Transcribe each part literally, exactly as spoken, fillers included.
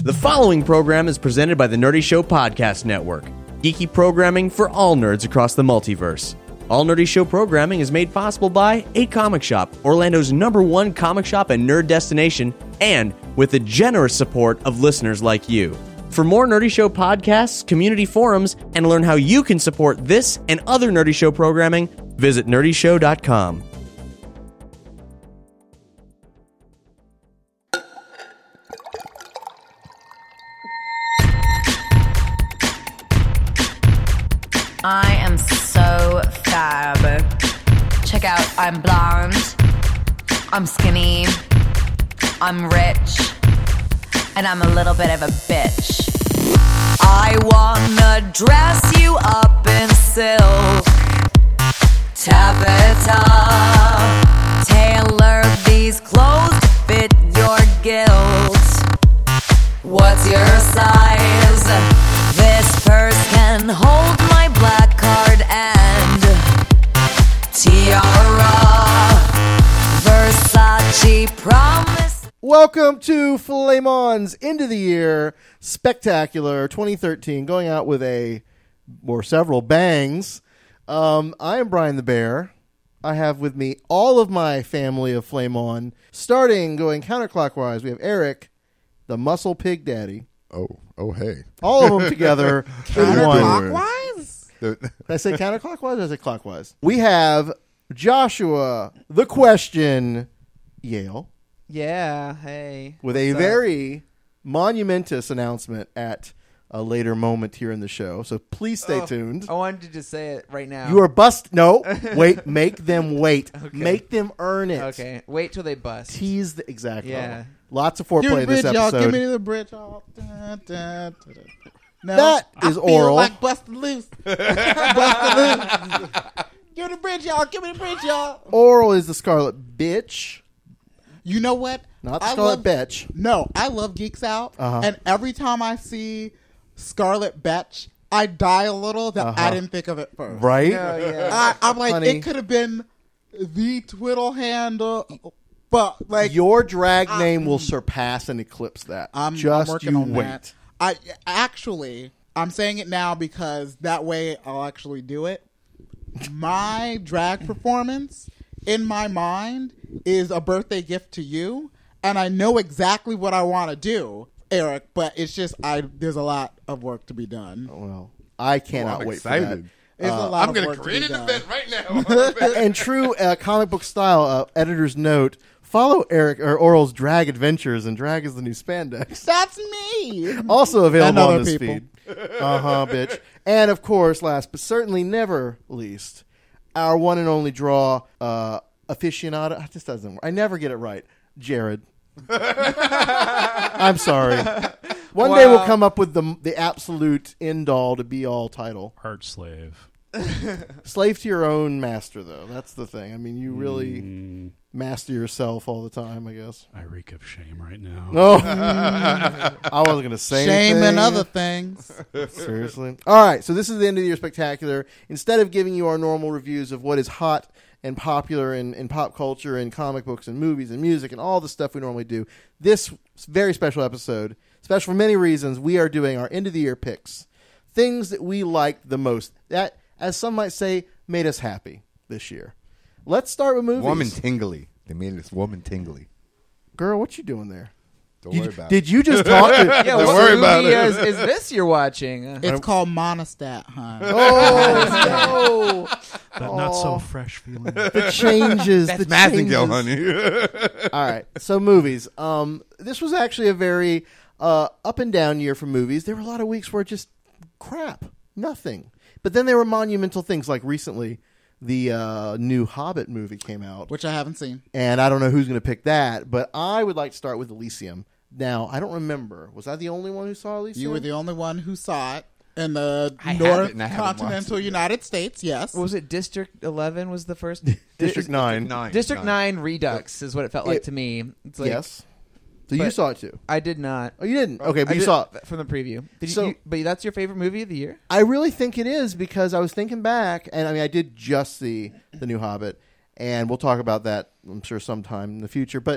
The following program is presented by the Nerdy Show Podcast Network. Geeky programming for all nerds across the multiverse. All Nerdy Show programming is made possible by A Comic Shop, Orlando's number one comic shop and nerd destination, and with the generous support of listeners like you. For more Nerdy Show podcasts, community forums, and learn how you can support this and other Nerdy Show programming, visit nerdy show dot com. I am so fab. Check out, I'm blonde, I'm skinny, I'm rich, and I'm a little bit of a bitch. I wanna dress you up in silk, taffeta, tailor these clothes to fit your guilt. What's your size? This purse can hold my black card and tiara. Versace promise. Welcome to Flamon's End of the Year Spectacular twenty thirteen, going out with a or several bangs. Um, I am Brian the Bear. I have with me all of my family of Flamon. Starting going counterclockwise, we have Eric, the Muscle Pig Daddy. Oh, oh, hey. All of them together in one. Counterclockwise? Did I say counterclockwise or did I say clockwise? We have Joshua, the Question, Yale, Yeah, hey. with a What's up? very monumentous announcement at a later moment here in the show. So please stay Oh, tuned. I wanted to just say it right now. You are bust. No, wait. Make them wait. Make them earn it. Okay, wait till they bust. Tease the exactly. Yeah. Lots of Give me foreplay the bridge, this y'all. episode. Give me the bridge, y'all. Da, da, da, da. No, That is I feel oral. like busted loose. busted loose. Give me the bridge, y'all. Give me the bridge, y'all. Oral is the Scarlet Bitch, You know what? not the I Scarlet love, Bitch. No, I love Geeks Out, Uh-huh. and every time I see Scarlet Betch, I die a little that Uh-huh. I didn't think of it first. Right? Oh, yeah. I, I'm like, Honey. it could have been the twiddle handle, but like Your drag I- name will surpass and eclipse that. I'm, Just I'm working you on wait. that. I actually, I'm saying it now because that way I'll actually do it. My drag performance in my mind is a birthday gift to you, and I know exactly what I want to do, Eric. But it's just I there's a lot of work to be done. Well, I cannot Oh, I'm wait excited. for that. There's Uh, a lot I'm of going work to to create be an done. event right now. And true uh, comic book style, uh, editor's note, follow Eric or Oral's drag adventures, and drag is the new spandex. That's me. Also available And on other this people. feed. Uh-huh, bitch. And of course, last but certainly never least, our one and only draw uh, aficionado. It just doesn't work. I never get it right. Jared. I'm sorry. One day we'll come up with the the absolute end all to be all title. Art slave. Slave to your own master, though. That's the thing. I mean, you really Mm, master yourself all the time, I guess. I reek of shame right now. No, I wasn't going to say Shame anything. and other things. Seriously. All right, so this is the end of the year spectacular. Instead of giving you our normal reviews of what is hot and popular in, in pop culture and comic books and movies and music and all the stuff we normally do, this very special episode, special for many reasons, we are doing our end of the year picks. Things that we liked the most. That, as some might say, made us happy this year. Let's start with movies. Woman tingly. They made this woman tingly. Girl, what you doing there? Don't You- worry about did it. you just talk to... Yeah, Don't what worry movie about it. Is, is this you're watching? Uh, It's called Monostat, huh? Oh, no. That not so Aw. fresh feeling. The changes. That's the Massingill, changes. honey. All right, so movies. Um, this was actually a very uh, up and down year for movies. There were a lot of weeks where just crap, nothing. But then there were monumental things, like recently the uh, new Hobbit movie came out, Which I haven't seen. and I don't know who's going to pick that. But I would like to start with Elysium. Now, I don't remember. Was I the only one who saw Elysium? You were the only one who saw it in the I have North it and I haven't watched continental it. United States. Yes. what was it? District eleven was the first. District Nine. Nine. District Nine Redux is what it felt like It- to me. It's like, Yes. So you but- saw it too. I did not. Oh, you didn't. Okay, but I you did- saw it. from the preview. Did So- you, you? But that's your favorite movie of the year? I really think it is because I was thinking back, and I mean, I did just see the new Hobbit, and we'll talk about that, I'm sure, sometime in the future. But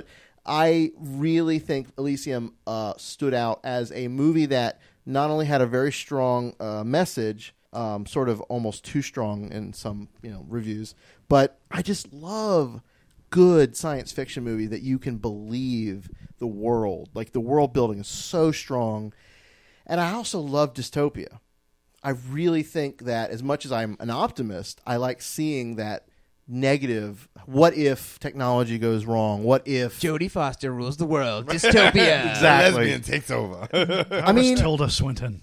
I really think Elysium uh, stood out as a movie that not only had a very strong uh, message, um, sort of almost too strong in some you know reviews, but I just love good science fiction movie that you can believe the world. Like the world building is so strong. And I also love dystopia. I really think that as much as I'm an optimist, I like seeing that negative, what if technology goes wrong? What if... Jodie Foster rules the world. Dystopia. Exactly. Lesbian takes over. I mean... Tilda Swinton.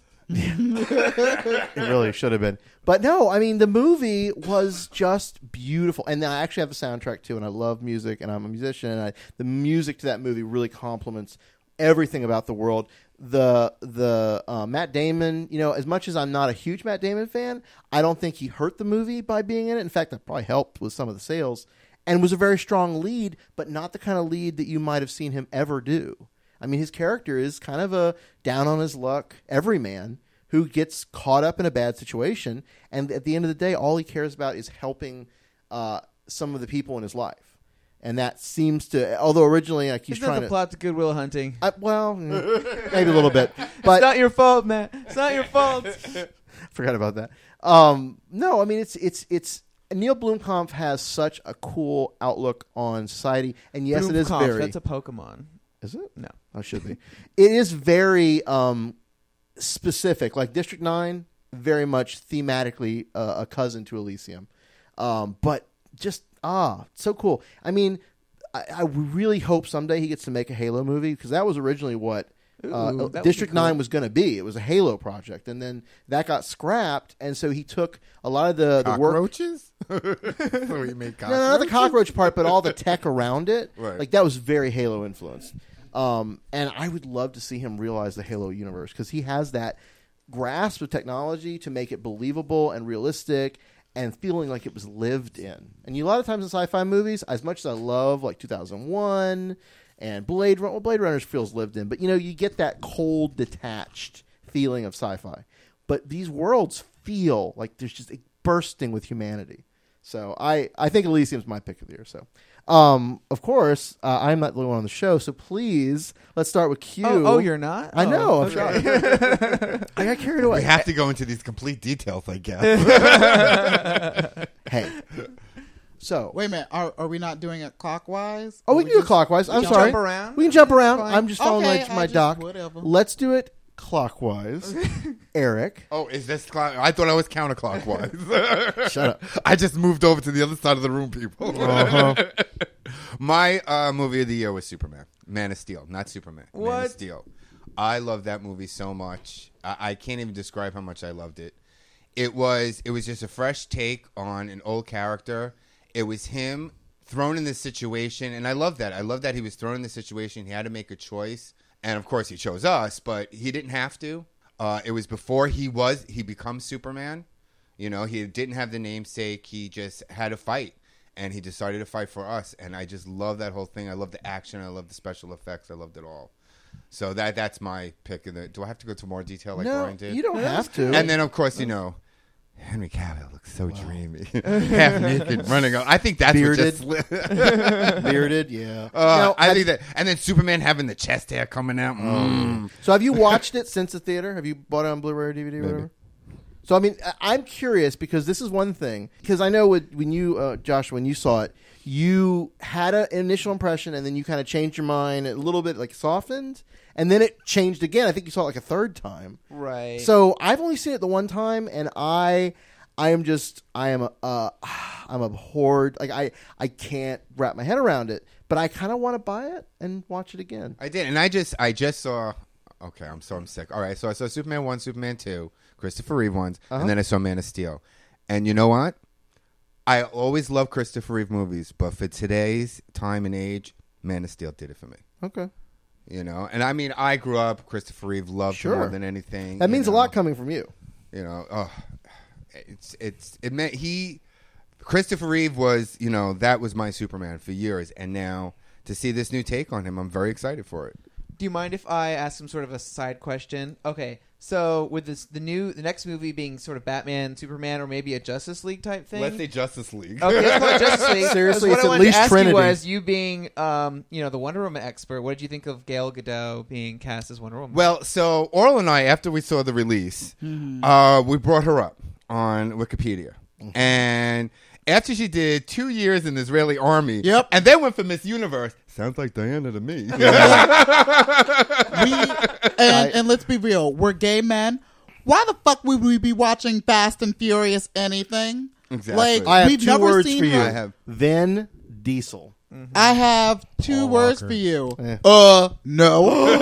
It really should have been. But no, I mean, the movie was just beautiful. And I actually have the soundtrack, too, and I love music, and I'm a musician, and I, the music to that movie really complements everything about the world. The the uh, Matt Damon, you know, as much as I'm not a huge Matt Damon fan, I don't think he hurt the movie by being in it. In fact, that probably helped with some of the sales, and was a very strong lead, but not the kind of lead that you might have seen him ever do. I mean, his character is kind of a down on his luck everyman who gets caught up in a bad situation, and at the end of the day, all he cares about is helping uh, some of the people in his life. And that seems to, although originally like he's Isn't trying that the to plot to Good Will Hunting? I, well, mm, maybe a little bit, but It's not your fault, man. It's not your fault. forgot about that. Um, no, I mean it's it's it's Neil Blomkamp has such a cool outlook on society, and yes, it is Bloomkampf, very. That's a Pokemon. Is it? No. Oh, it should be. It is very um, specific. Like District Nine, very much thematically uh, a cousin to Elysium, um, but just ah, so cool. I mean, I, I really hope someday he gets to make a Halo movie because that was originally what uh, Ooh, that would District be cool. Nine was going to be. It was a Halo project, and then that got scrapped, and so he took a lot of the the work. Cockroaches? So he made cockroaches? No, no, not the cockroach part, but all the tech around it. Right. Like that was very Halo influenced. Um, and I would love to see him realize the Halo universe because he has that grasp of technology to make it believable and realistic and feeling like it was lived in. And you, a lot of times in sci-fi movies, as much as I love like two thousand one and Blade Runner, well, Blade Runner feels lived in, but you know, you get that cold, detached feeling of sci-fi. But these worlds feel like there's just bursting with humanity. So I, I think Elysium's my pick of the year. So, um, of course, uh, I'm not the only one on the show. So please, let's start with Q. Oh, oh, you're not? I know. Oh, I'm okay. sorry. I got carried away. We have to go into these complete details, I guess. Hey. So, Wait a minute. Are, are we not doing it clockwise? oh, Or we can do it just- clockwise. I'm can sorry. jump around? We can jump around. Fine. I'm just following Okay, my, I my just- doc. whatever. Let's do it clockwise. Eric, Oh, is this clock? I thought I was counterclockwise. shut up. I just moved over to the other side of the room, people. Uh-huh. My uh, movie of the year was Superman. Man of Steel, not Superman. Man of What? Steel. I love that movie so much. I-, I can't even describe how much I loved it. It was it was just a fresh take on an old character. It was him thrown in this situation, and I love that. I love that he was thrown in this situation. He had to make a choice, and of course he chose us, but he didn't have to. Uh, it was before he was he becomes Superman. You know, he didn't have the namesake. He just had to fight, and he decided to fight for us. And I just love that whole thing. I love the action. I love the special effects. I loved it all. So that that's my pick. Of the, do I have to go to more detail like No, Brian did? you don't have to. And then, of course, you know, Henry Cavill looks so dreamy, half naked, running. Up. I think that's Bearded. what just. Bearded, yeah. Uh, Now, I have- think that, and then Superman having the chest hair coming out. Mm. So have you watched it since the theater? Have you bought it on Blu-ray or D V D or Maybe. whatever? So I mean, I- I'm curious because this is one thing. Because I know with, when you, uh, Josh, when you saw it, you had a- an initial impression and then you kind of changed your mind a little bit, like softened, and then it changed again. I think you saw it like a third time. Right. So I've only seen it the one time, and I, I am just, I am, a, uh, I'm abhorred. Like I, I can't wrap my head around it. But I kind of want to buy it and watch it again. I did, and I just, I just saw. Okay, I'm so I'm sick. All right, so I saw Superman one, Superman two, Christopher Reeve ones, Uh-huh. and then I saw Man of Steel. And you know what? I always love Christopher Reeve movies, but for today's time and age, Man of Steel did it for me. Okay. You know, and I mean, I grew up Christopher Reeve, loved Sure. him more than anything. That you means a know. lot coming from you. You know, oh, it's it's it meant he Christopher Reeve was, you know, that was my Superman for years, and now to see this new take on him, I'm very excited for it. Do Do you mind if I ask some sort of a side question? Okay, so with this, the new, the next movie being sort of Batman, Superman, or maybe a Justice League type thing. Let's say Justice League. Okay, let's call it Justice League. Seriously, What it's I at wanted least to ask Trinity. you was you being, um, you know, the Wonder Woman expert. What did you think of Gal Gadot being cast as Wonder Woman? Well, so Orl and I, after we saw the release, uh, we brought her up on Wikipedia, and after she did two years in the Israeli army, Yep. and then went for Miss Universe. Sounds like Diana to me. we and, and let's be real, we're gay men. Why the fuck would we be watching Fast and Furious anything? Exactly. Like I have we've two never words seen for you. her. I have- Vin Diesel. I have two Paul words Walker. for you. Eh. Uh, no.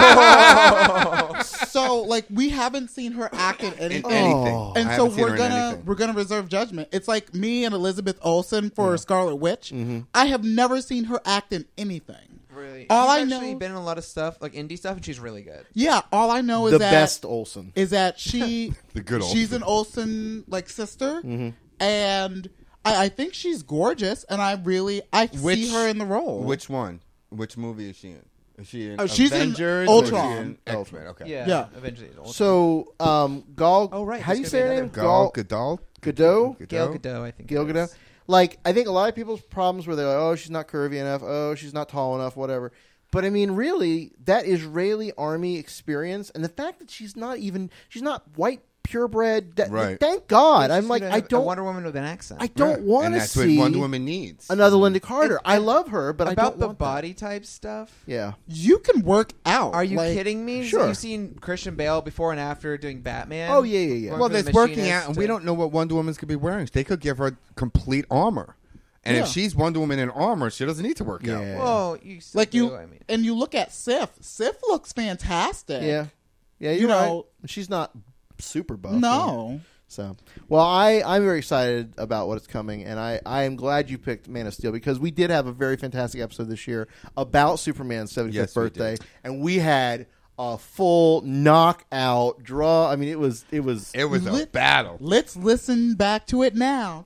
So like we haven't seen her act in In anything. anything. Oh. And I so haven't seen her we're in gonna anything. we're gonna reserve judgment. It's like me and Elizabeth Olsen for Scarlet Witch. I have never seen her act in anything. really, all she's I actually know- been in a lot of stuff, like indie stuff, and she's really good. Yeah, all I know is The that best Olsen. is that she The good she's Olsen. an Olsen like sister, Mm-hmm. and I, I think she's gorgeous, and I really I Which- see her in the role. Which one? Which movie is she in? Is she in Oh, she's in Avengers? or is she Ultron. in X-Men? Okay. Yeah, Yeah. Eventually, it's old. So, um, Gal. Oh, right, How do you there's say her gonna be name? Gal Gadot. Gadot. Gal Gadot, I think. Gal it Gadot. is. Like, I think a lot of people's problems were they're like, oh, she's not curvy enough. Oh, she's not tall enough. Whatever. But I mean, really, that Israeli army experience, and the fact that she's not even she's not white purebred. That, Right. Thank God. She's I'm like, gonna I have a don't. Wonder Woman with an accent. I don't Right. want And to that's see what Wonder Woman needs. another Linda Carter. I love her, but I About don't the want that. body type stuff. Yeah. you can work out. Are you Like, kidding me? Sure. You've seen Christian Bale before and after doing Batman. Oh, yeah, yeah, yeah. Going Well, from the there's working machinist out, and to- we don't know what Wonder Woman's could be wearing. They could give her complete armor, and Yeah. if she's Wonder Woman in armor, she doesn't need to work out. Yeah. Well, you still Like do, you, I mean, and you look at Sif. Sif looks fantastic. Yeah. Yeah, You you're know- right. She's not super buff. No. So, well, I, I'm very excited about what is coming, and I, I am glad you picked Man of Steel because we did have a very fantastic episode this year about Superman's seventy-fifth Yes, we birthday, did. and we had a full knockout draw. I mean, it was it was It was a Lit- battle. Let's listen back to it now.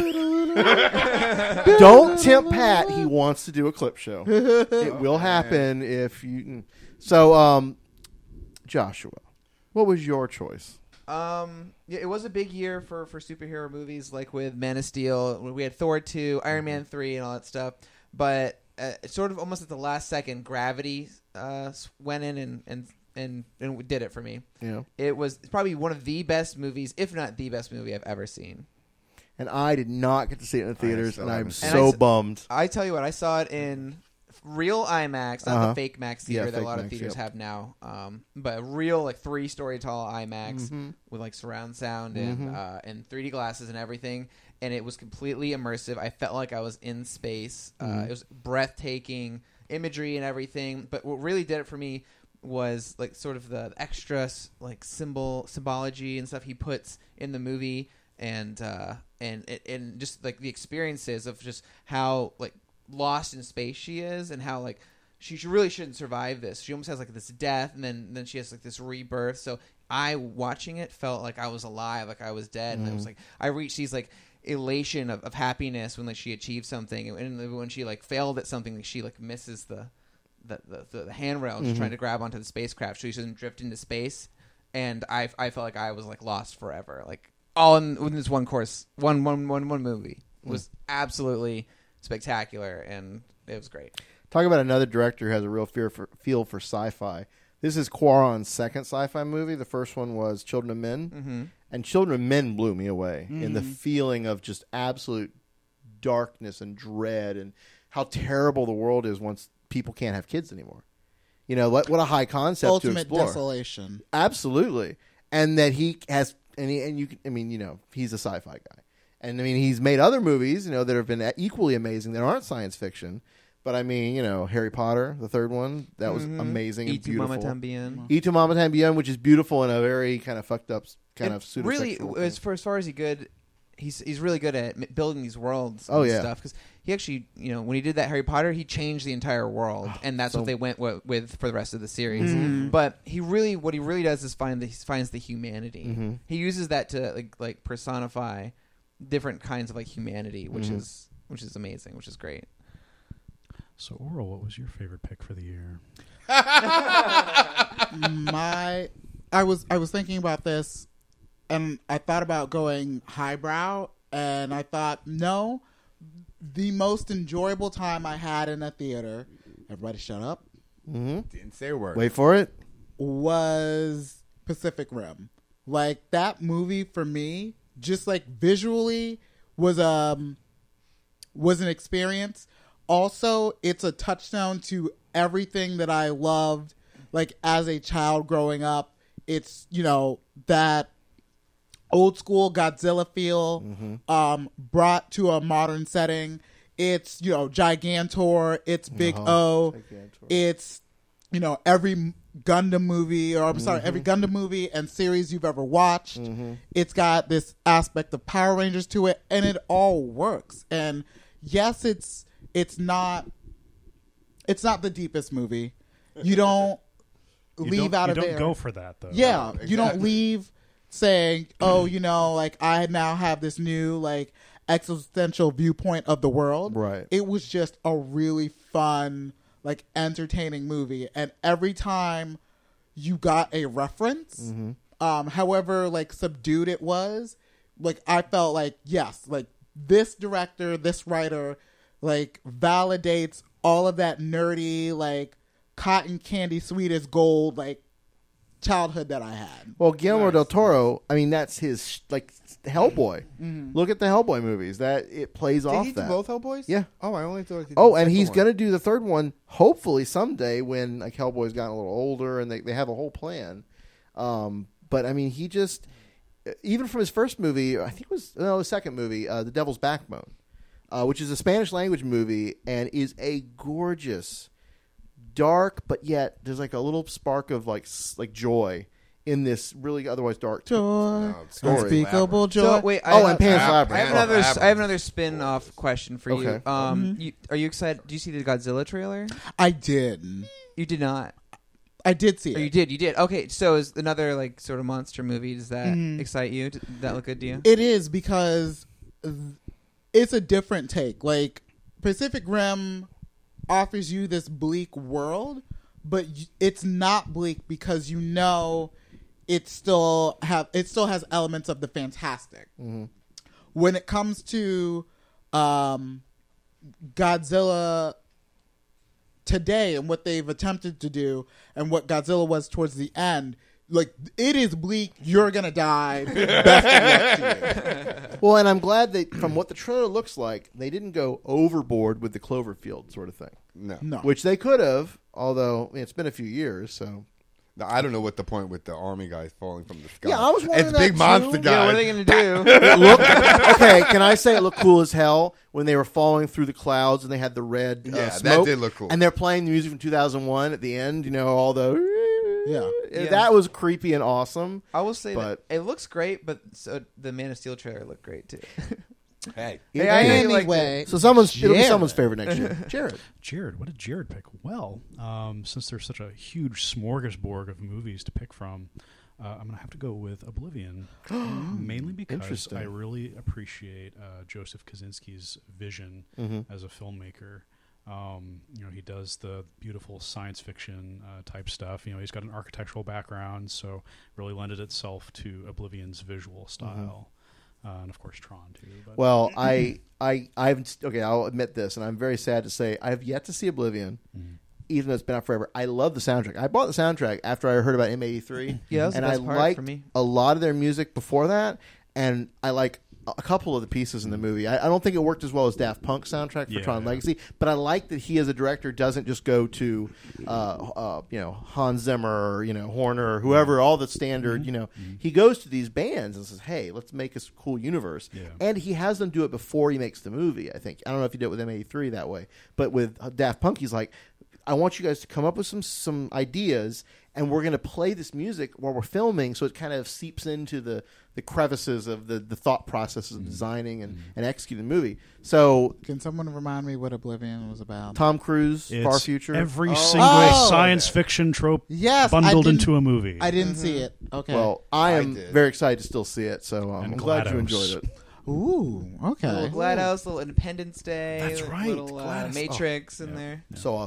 Don't tempt Pat. He wants to do a clip show. It will happen if you. So, um, Joshua, what was your choice? Um, yeah, it was a big year for, for superhero movies, like with Man of Steel. We had Thor two, Iron Man three, and all that stuff. But uh, it's sort of almost at the last second, Gravity uh, went in and, and, and, and did it for me. Yeah. It was probably one of the best movies, if not the best movie I've ever seen. And I did not get to see it in the theaters, still and I'm haven't seen it. so And I s- bummed. I tell you what, I saw it in real IMAX, not Uh-huh. the fake Max theater Yeah, that a fake lot of Max, theaters yep. have now. Um, but a real like three story tall IMAX Mm-hmm. with like surround sound and uh, and three D glasses and everything, and it was completely immersive. I felt like I was in space. Uh, Mm-hmm. it was breathtaking imagery and everything. But what really did it for me was like sort of the extra like symbol symbology and stuff he puts in the movie, and uh, and and just like the experiences of just how like lost in space she is, and how like she should, really shouldn't survive this. She almost has like this death, and then then she has like this rebirth. So I watching it felt like I was alive, like I was dead, and it was like I reached these like elation of, of happiness when like she achieved something, and when she like failed at something, like she like misses the the the, the handrail, just trying to grab onto the spacecraft so she doesn't drift into space. And I I felt like I was like lost forever, like all in, in this one course, one one one one movie. It was absolutely spectacular, and it was great. Talk about another director who has a real fear for, feel for sci-fi. This is Quaron's second sci-fi movie. The first one was Children of Men, Mm-hmm. and Children of Men blew me away in the feeling of just absolute darkness and dread, and how terrible the world is once people can't have kids anymore. You know what? What a high concept to Ultimate explore. desolation. Absolutely, and that he has, and, he, and you, can- I mean, you know, he's a sci-fi guy, and I mean, he's made other movies, you know, that have been equally amazing that aren't science fiction. But I mean, you know, Harry Potter, the third one, that was amazing and E tu beautiful. Mama Tambien. E tu Mama Tambien, which is beautiful in a very kind of fucked up, kind And of pseudo. really, as far as far as he good, he's he's really good at m- building these worlds. And Oh, yeah. stuff because he actually, you know, when he did that Harry Potter, he changed the entire world, and that's So- what they went w- with for the rest of the series. But he really, what he really does is find the, he finds the humanity. He uses that to like like personify different kinds of like humanity, which is which is amazing, which is great. So, Oral, what was your favorite pick for the year? My, I was I was thinking about this, and I thought about going highbrow, and I thought no, the most enjoyable time I had in a theater. Everybody, shut up. Didn't say a word. Wait for it. Was Pacific Rim. Like that movie for me, just like visually was um was an experience. Also, it's a touchstone to everything that I loved like as a child growing up. It's, you know, that old school Godzilla feel Mm-hmm. um brought to a modern setting. It's, you know, Gigantor, it's Big Uh-huh. O. Gigantor. It's, you know, every Gundam movie, or I'm sorry, Mm-hmm. every Gundam movie and series you've ever watched. It's got this aspect of Power Rangers to it, and it all works. And yes, it's it's not it's not the deepest movie. You don't You leave don't, out you of don't there. go for that though. Yeah, No, you don't exactly. leave saying, "Oh, you know, like I now have this new like existential viewpoint of the world." Right. It was just a really fun, like entertaining movie, and every time you got a reference, Mm-hmm. um, however like subdued it was, like I felt like yes, like this director, this writer, like validates all of that nerdy, like cotton candy sweet as gold, like childhood that I had. Well, Guillermo del Toro, I mean, that's his like Hellboy. Look at the Hellboy movies. That it plays Did off he do that. both Hellboys? Yeah. Oh, I only thought. He did Oh, the and second he's one. going to do the third one, hopefully someday when like Hellboy's gotten a little older and they, they have a whole plan. Um, but I mean, he just even from his first movie, I think it was no, his second movie, uh, The Devil's Backbone, uh, which is a Spanish language movie and is a gorgeous, dark, but yet there's like a little spark of like s- like joy in this really otherwise dark Joy, No, it's story. unspeakable joy. So wait, I Oh, have, and Pan's I have, Labyrinth. I have Oh, another. Labyrinth. I have another spin-off question for you. Okay. Um, you, are you excited? Do you see the Godzilla trailer? I did. You did not. I did see Or you it. did. You did. Okay. So is another like sort of monster movie? Does that Mhm. excite you? Does that look good to you? It is because th- it's a different take. Like Pacific Rim offers you this bleak world, but y- it's not bleak because you know it still have it still has elements of the fantastic. When it comes to um, Godzilla today and what they've attempted to do and what Godzilla was towards the end, like it is bleak. You're gonna die. Best of luck to you. Well, and I'm glad that from what the trailer looks like, they didn't go overboard with the Cloverfield sort of thing, No. No. which they could have. Although I mean, it's been a few years, so No, I don't know what the point with the army guys falling from the sky. Yeah, I was wondering It's big that monster too. guys. Yeah. What are they gonna do? it looked okay. Can I say it looked cool as hell when they were falling through the clouds and they had the red uh, Yeah, that smoke? did look cool. And they're playing the music from two thousand one at the end. You know, all the Yeah. Yeah. that was creepy and awesome. I will say But- that it looks great, but so the Man of Steel trailer looked great too. Hey, Hey, I Yeah. really liked Anyway, So someone's it'll be Jared. someone's favorite next year. Jared. Jared, what did Jared pick? Well, um, since there's such a huge smorgasbord of movies to pick from, uh, I'm going to have to go with Oblivion, mainly because Interesting. I really appreciate uh, Joseph Kosinski's vision Mm-hmm. as a filmmaker. Um, you know, he does the beautiful science fiction uh, type stuff. You know, he's got an architectural background, so really lended itself to Oblivion's visual style. Uh, and of course Tron too. But Well, I, I, I've okay. I'll admit this, and I'm very sad to say I have yet to see Oblivion, even though it's been out forever. I love the soundtrack. I bought the soundtrack after I heard about M eighty-three. Yeah, that was the and best I part liked for me. a lot of their music before that, and I like a couple of the pieces in the movie. I, I don't think it worked as well as Daft Punk's soundtrack for Yeah. Tron Legacy, but I like that he, as a director, doesn't just go to, uh, uh, you know, Hans Zimmer or you know Horner or whoever, all the standard. You know, he goes to these bands and says, "Hey, let's make a cool universe." Yeah. And he has them do it before he makes the movie. I think I don't know if he did it with M eighty-three that way, but with Daft Punk, he's like, "I want you guys to come up with some some ideas." And we're going to play this music while we're filming, so it kind of seeps into the, the crevices of the, the thought processes of designing and, and executing the movie. So Can someone remind me what Oblivion was about? Tom Cruise, it's Far Future. every Oh. single Oh. science fiction trope Yes, I bundled didn't- into a movie. I didn't see it. Okay. Well, I I am did. very excited to still see it, so um, And I'm glad you GLaDOS. enjoyed it. Ooh. Okay. Little GLaDOS, little Independence Day, That's right, little uh, GLaDOS. Matrix Oh. in there. So awesome.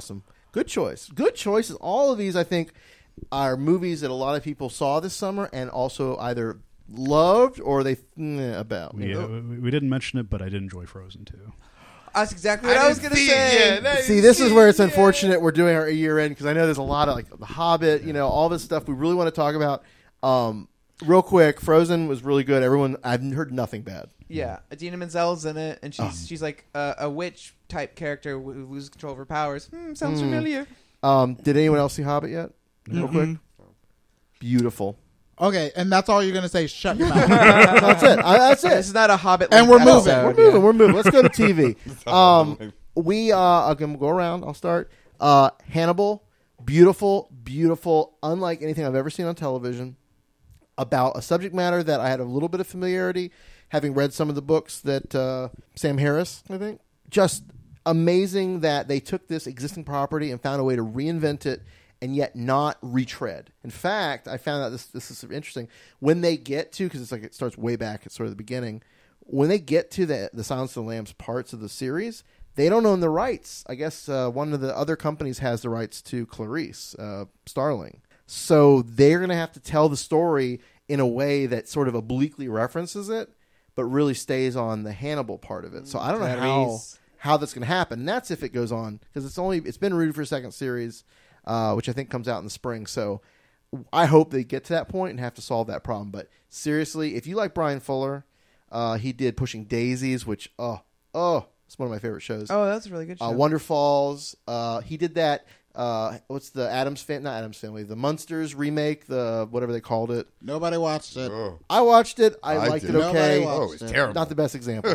Good choice. Good choices. All of these, I think, are movies that a lot of people saw this summer and also either loved or they mm, about. you Yeah, know? we, we didn't mention it, but I did enjoy Frozen too. That's exactly what I, was didn't going to see it say. yet. I See, didn't this see is where it it's yet. unfortunate we're doing our year end because I know there's a lot of like The Hobbit, you know, all this stuff we really want to talk about. Um, real quick, Frozen was really good. Everyone, I've heard nothing bad. Yeah, Idina Menzel's in it, and she's Oh. she's like a, a witch type character who loses control of her powers. Hmm, sounds familiar. Um, did anyone else see Hobbit yet? Real quick. Beautiful. Okay, and that's all you're gonna say. Shut your mouth. That's it. I, that's This it. is not a Hobbit. And we're moving. episode. We're moving. We're moving. Let's go to T V. um, we uh, okay, we'll go around. I'll start. Uh, Hannibal, beautiful, beautiful. Unlike anything I've ever seen on television. About a subject matter that I had a little bit of familiarity, having read some of the books that uh, Sam Harris, I think, just amazing that they took this existing property and found a way to reinvent it and yet not retread. In fact, I found out this this is interesting. When they get to, because it's like it starts way back at sort of the beginning, when they get to the the Silence of the Lambs parts of the series, they don't own the rights. I guess uh, one of the other companies has the rights to Clarice uh, Starling. So they're going to have to tell the story in a way that sort of obliquely references it, but really stays on the Hannibal part of it. So I don't know how Clarice. how that's going to happen. And that's if it goes on, because it's only it's been renewed for a second series, uh, which I think comes out in the spring. So I hope they get to that point and have to solve that problem. But seriously, if you like Brian Fuller, uh, he did Pushing Daisies, which oh oh, it's one of my favorite shows. Oh, that's a really good show. Uh, Wonder Falls. Uh, he did that. Uh, what's the Adams Family? Not Adams Family. The Munsters remake. The whatever they called it. Nobody watched it. Oh, I watched it. I, I liked did. it okay. Nobody oh watched it's it. terrible. Not the best example,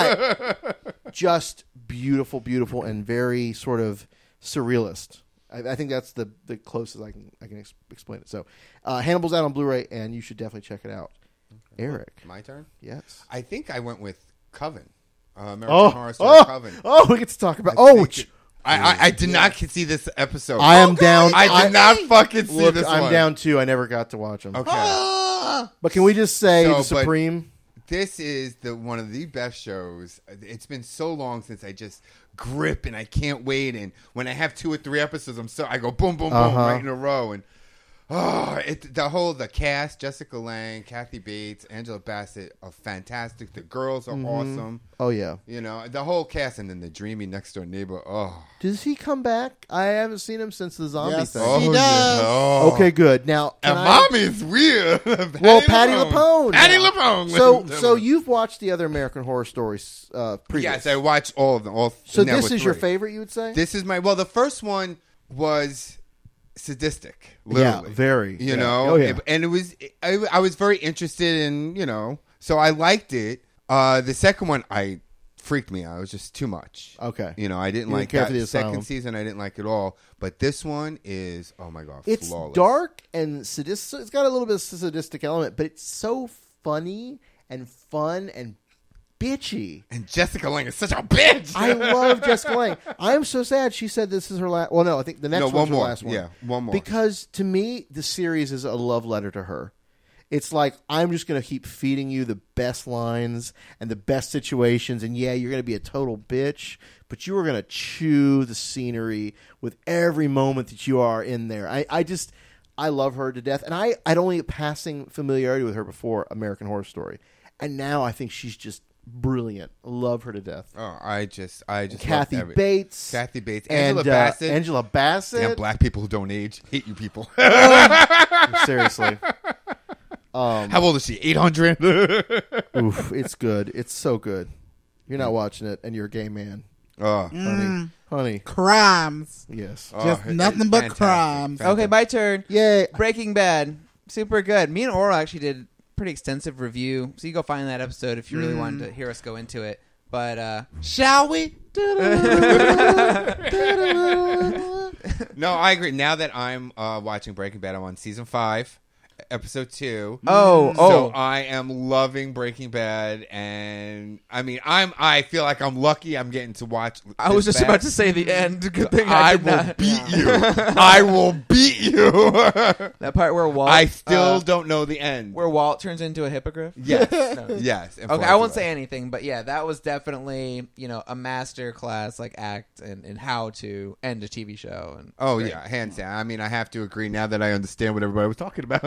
but just beautiful, beautiful, and very sort of surrealist. I, I think that's the, the closest I can I can ex- explain it. So, uh, Hannibal's out on Blu-ray, and you should definitely check it out. Eric, My turn. yes. I think I went with Coven. Uh, American Oh, Horror Story oh, Coven. oh, we get to talk about. I Oh, think ch- it- I, I, I did not see this episode. I am down. I did not fucking see Look, this I'm one. down too. I never got to watch them. Okay. Ah! But can we just say So, the but- Supreme? This is the one of the best shows. It's been so long since I just grip and I can't wait. And when I have two or three episodes, I'm so I go boom, boom, boom, Uh-huh. right in a row. And oh, it, the whole the cast: Jessica Lange, Kathy Bates, Angela Bassett are fantastic. The girls are awesome. Oh yeah. You know the whole cast, and then the dreamy next door neighbor. Oh, Does he come back? I haven't seen him since the zombie Yes. thing. oh, He yeah. does. Oh. Okay, good. Now, can And I- mommy's weird. well, Patty LuPone. Patty Yeah. LuPone. So, so you've watched the other American Horror Stories uh, previous? yes, I watched all of them. All So now this with is your three. favorite, you would say? This is my well. The first one was sadistic, Yeah, literally. very. You Yeah. know, Oh, yeah. It- and it was. I, I was very interested in. You know, so I liked it. Uh, the second one, I freaked me out. It was just too much. Okay. You know, I didn't You didn't like care that for the second asylum. season. I didn't like it all. But this one is, oh my god, It's flawless. dark and sadistic. It's got a little bit of sadistic element, but it's so funny and fun and bitchy. And Jessica Lange is such a bitch. I love Jessica Lange. I'm so sad she said this is her last. Well, no, I think the next No, one's one her more. last one. Yeah, one more. Because to me, the series is a love letter to her. It's like, I'm just going to keep feeding you the best lines and the best situations. And yeah, you're going to be a total bitch, but you are going to chew the scenery with every moment that you are in there. I, I just, I love her to death. And I, I'd only passing familiarity with her before American Horror Story. And now I think she's just brilliant. Love her to death. oh, I just, I just Kathy loved every- Bates. Kathy Bates, and, Angela uh, Bassett. Angela Bassett. Damn black people who don't age. Hate you people. Seriously. Um, How old is she? eight hundred? Oof, it's good. It's so good. You're not watching it, and you're a gay man, oh. honey. Honey, Crimes. yes. Oh, Just it- nothing it's but fantastic. crimes. Okay, my turn. Yay! Breaking Bad, super good. Me and Oral actually did pretty extensive review, so you go find that episode if you really wanted to hear us go into it. But uh, Shall we? No, I agree. Now that I'm uh, watching Breaking Bad, I'm on season five, episode two. Oh, So oh. I am loving Breaking Bad, and I mean, I'm. I feel like I'm lucky. I'm getting to watch. I was this just about back. to say the end. Good thing I, I did will not. beat you. I will beat you. That part where Walt. I still uh, don't know the end. where Walt turns into a hippogriff. Yes, No. yes. Okay, I won't say anything, but yeah, that was definitely, you know, a master class like act in, in how to end a T V show. And Oh great. yeah, hands down. I mean, I have to agree now that I understand what everybody was talking about.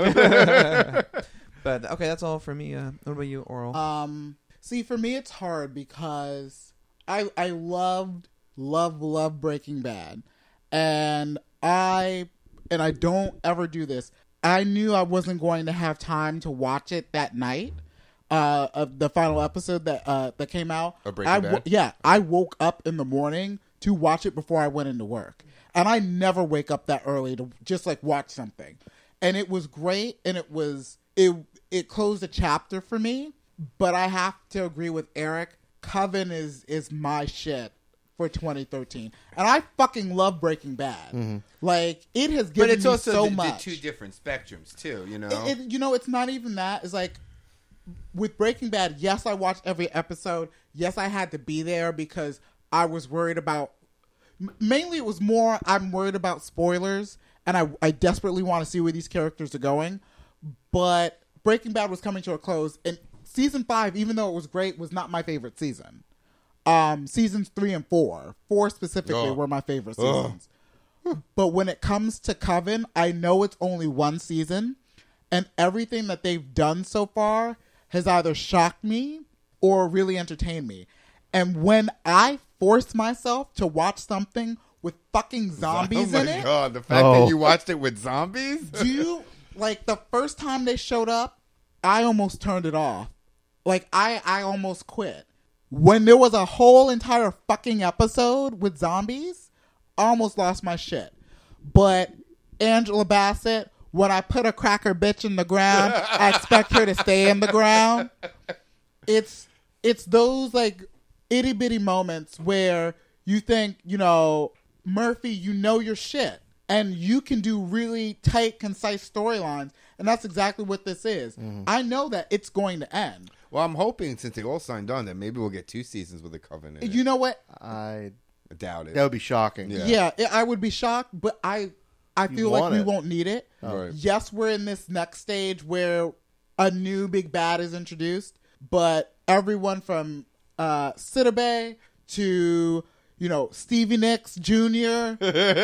But okay, that's all for me. Uh, what about you, Oral? Um, see, for me, it's hard because I I loved, love, love Breaking Bad, and I and I don't ever do this. I knew I wasn't going to have time to watch it that night. Uh, of the final episode that uh that came out. Of Breaking I Bad? yeah, I woke up in the morning to watch it before I went into work, and I never wake up that early to just like watch something. And it was great, and it was it it closed a chapter for me. But I have to agree with Eric. Coven is is my shit for twenty thirteen, and I fucking love Breaking Bad. Like it has given but it's me also so the, the much. two different spectrums too. You know. It, it- you know, it's not even that. It's like with Breaking Bad. Yes, I watched every episode. Yes, I had to be there because I was worried about. m- Mainly, it was more I'm worried about spoilers, and I I desperately want to see where these characters are going. But Breaking Bad was coming to a close, and season five, even though it was great, was not my favorite season. Um, seasons three and four, four specifically, Ugh. were my favorite Ugh. seasons. But when it comes to Coven, I know it's only one season, and everything that they've done so far has either shocked me or really entertained me. And when I force myself to watch something with fucking zombies oh in my it, god, the fact Oh. that you watched it with zombies. do you like the first time they showed up, I almost turned it off. Like I, I almost quit. When there was a whole entire fucking episode with zombies, I almost lost my shit. But Angela Bassett, when I put a cracker bitch in the ground, I expect her to stay in the ground. It's it's those like itty bitty moments where you think, you know, Murphy, you know your shit. And you can do really tight, concise storylines. And that's exactly what this is. I know that it's going to end. Well, I'm hoping since they all signed on that maybe we'll get two seasons with a Coven in it. You know what? I I doubt it. that would be shocking. Yeah. Yeah, it, I would be shocked, but I I You feel like want we it. won't need it. Right. Yes, we're in this next stage where a new big bad is introduced, but everyone from uh, Sidibe to, you know, Stevie Nicks Junior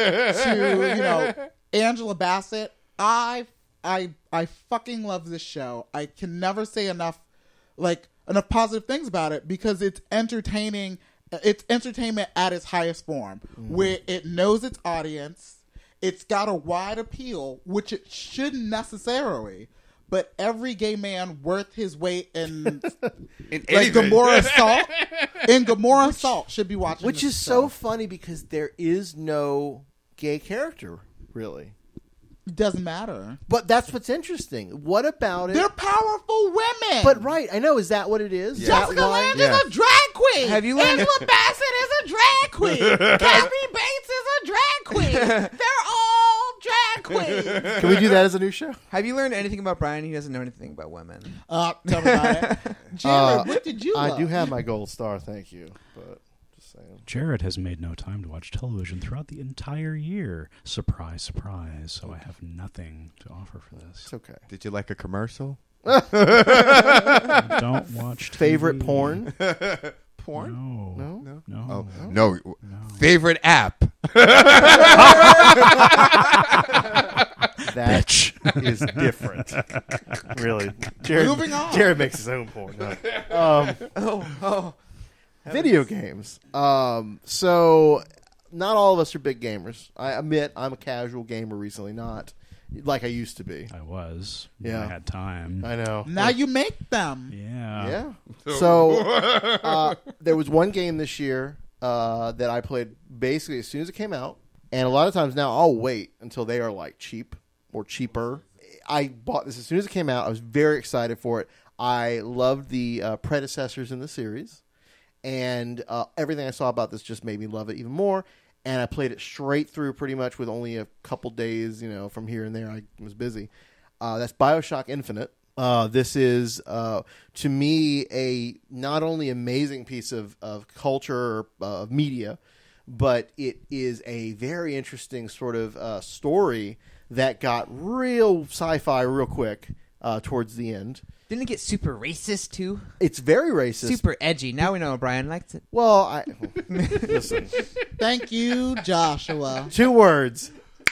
to, you know, Angela Bassett, I I I fucking love this show. I can never say enough like enough positive things about it because it's entertaining. It's entertainment at its highest form, where it knows its audience. It's got a wide appeal, which it shouldn't necessarily. But every gay man worth his weight in In like anything. Gomorrah Salt, in Gomorrah Salt should be watching. Which this is show. so funny because there is no gay character, really. It doesn't matter. But that's what's interesting. What about it? They're powerful women. But right, I know. Is that what it is? Is that Jessica why- Lange Yeah. is a drag queen. Have you learned- Angela Bassett is a drag queen. Kathy Bates is a drag queen. They're all drag queens. Can we do that as a new show? Have you learned anything about Brian? He doesn't know anything about women. Uh, tell me about it. Jared, Uh, what did you I love? do have my gold star, thank you. But just saying. Jared has made no time to watch television throughout the entire year. Surprise, surprise. So I have nothing to offer for this. It's okay. Did you like a commercial? I don't watch T V. Favorite porn? Porn? No. No? No. Oh no. Favorite app? That is different. Really. Jared, Moving on. Jared makes his own porn. No. Um, Oh, oh. video games. Um, so, not all of us are big gamers. I admit I'm a casual gamer recently, not like I used to be. I was. when Yeah. I had time. I know. Now you make them. yeah. Yeah. So uh, there was one game this year uh, that I played basically as soon as it came out, and a lot of times now I'll wait until they are like cheap or cheaper. I bought this as soon as it came out. I was very excited for it. I loved the uh, predecessors in the series, and uh, everything I saw about this just made me love it even more. And I played it straight through pretty much with only a couple days, you know, from here and there. I was busy. Uh, that's BioShock Infinite. Uh, this is, uh, to me, a not only amazing piece of, of culture, uh, of media, but it is a very interesting sort of uh, story that got real sci-fi real quick uh, towards the end. Didn't it get super racist too? It's very racist. Super edgy. Now we know Brian likes it. Well, I listen. Thank you, Joshua. Two words.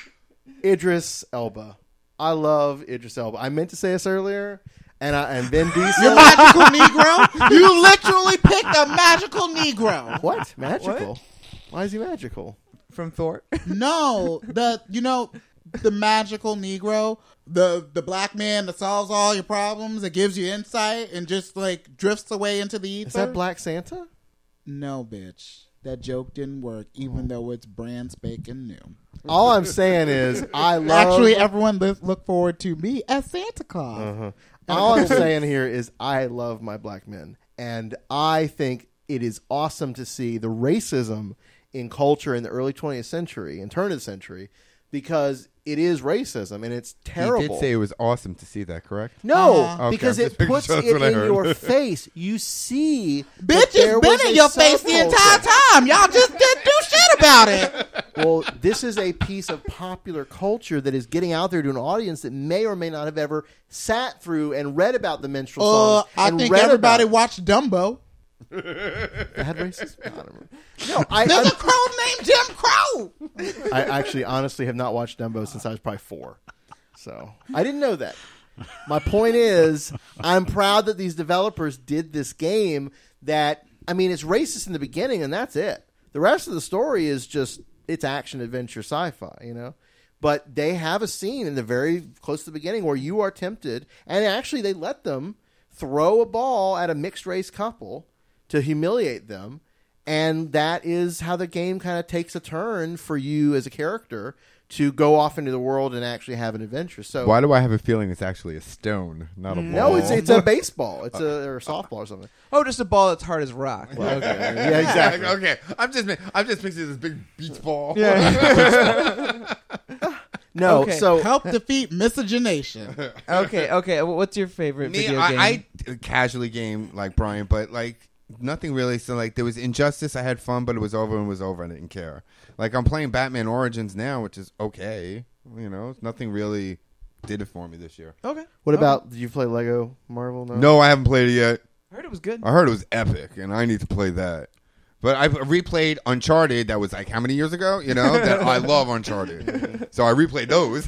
Idris Elba. I love Idris Elba. I meant to say this earlier, and I, and Vin Diesel. You magical Negro? You literally picked a magical Negro. What? Magical? Why is he magical? From Thor. No, the you know the magical Negro, the the black man that solves all your problems, that gives you insight and just like drifts away into the ether. Is that Black Santa? No, bitch. That joke didn't work, even though it's brand spanking new. All I'm saying is, I love. Actually, everyone li- look forward to me as Santa Claus. Uh-huh. All I'm saying here is, I love my black men, and I think it is awesome to see the racism in culture in the early twentieth century and turn of the century, because it is racism and it's terrible. He did say it was awesome to see that, correct? No, Uh-huh. Okay, because I'm it just making puts sure that's it what I in heard. your face. You see, that Bitch, there it's been was in a your face the entire subculture. time. Y'all just didn't do shit about it. Well, this is a piece of popular culture that is getting out there to an audience that may or may not have ever sat through and read about the minstrel Uh, songs. I and think read everybody about watched Dumbo. it. Had racist. I don't remember. No, I, There's a I, crow named Jim Crow. I actually honestly have not watched Dumbo since I was probably four. So I didn't know that. My point is, I'm proud that these developers did this game that, I mean, it's racist in the beginning and that's it. The rest of the story is just, it's action, adventure, sci-fi, you know? But they have a scene in the very close to the beginning where you are tempted, and actually they let them throw a ball at a mixed race couple to humiliate them. And that is how the game kind of takes a turn for you as a character to go off into the world and actually have an adventure. So Why do I have a feeling it's actually a stone, not a ball? no, it's it's a baseball, it's a or a softball or something. Oh, just a ball that's hard as rock. Okay, yeah, exactly. okay, I'm just I'm just picturing this big beach ball. No, Okay. so Help defeat miscegenation. Okay, okay. well, What's your favorite Me, video game? I, I casually game like Brian, but like nothing really. So like there was Injustice. I had fun, but it was over and it was over. I didn't care. Like I'm playing Batman Origins now, which is okay. You know, nothing really did it for me this year. okay. what Okay. about? Did you play Lego Marvel? No. No, I haven't played it yet. I heard it was good. I heard it was epic, and I need to play that. But I've replayed Uncharted. That was like how many years ago? You know that I love Uncharted, so I replayed those.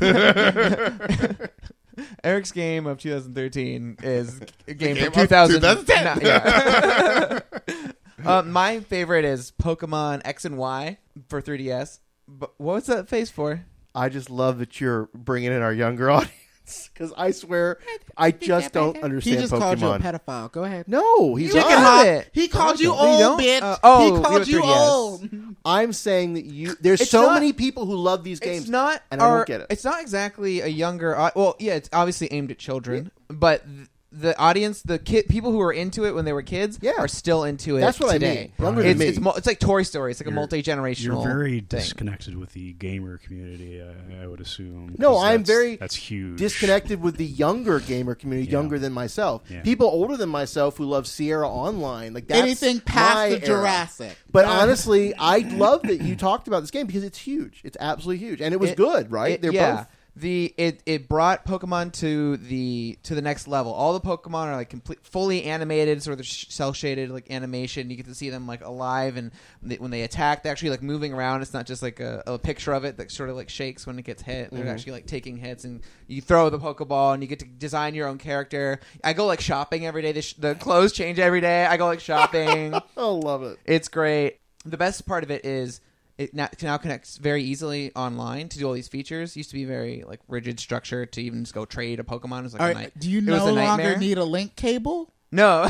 Eric's game of twenty thirteen is a game game from of two thousand twenty ten. Yeah. uh, my favorite is Pokemon X and Y for three D S. But what was that face for? I just love that you're bringing in our younger audience because I swear I just don't He understand just Pokemon. called you a pedophile. Go ahead. No, he's Chicken not. Hawk. Hawk. He called you No, you old, don't. bitch. Uh, oh, he you called have you three D S. old. I'm saying that you. There's It's so not- many people who love these games. It's not. and I our- don't get it. It's not exactly a younger. au- Well, yeah, it's obviously aimed at children, but th- the audience, the kid, people who were into it when they were kids, Yeah. are still into it. That's what I today. mean. Younger than It's me. it's, mo- it's like Toy Story. It's like You're- a multi generational. You're very thing. disconnected with the gamer community, I, I would assume. No, 'cause I'm that's- very That's huge. disconnected with the younger gamer community, Yeah. younger than myself. Yeah. People older than myself who love Sierra Online, like that's Anything past my the era. Jurassic. But Uh, honestly, I love that you talked about this game because it's huge. It's absolutely huge, and it was It- good, right? It- They're yeah. both. The it it brought Pokemon to the to the next level. All the Pokemon are like complete, fully animated, sort of cell shaded like animation. You get to see them like alive, and they, when they attack, they're actually like moving around. It's not just like a, a picture of it that sort of like shakes when it gets hit. They're Mhm. actually like taking hits, and you throw the Pokeball, and you get to design your own character. I go like shopping every day. The, sh- the clothes change every day. I go like shopping. Oh, love it. It's great. The best part of it is it now, now connects very easily online to do all these features. Used to be very like rigid structure to even just go trade a Pokemon. It was like all a right, night. do you it was no a longer nightmare. need a link cable? No.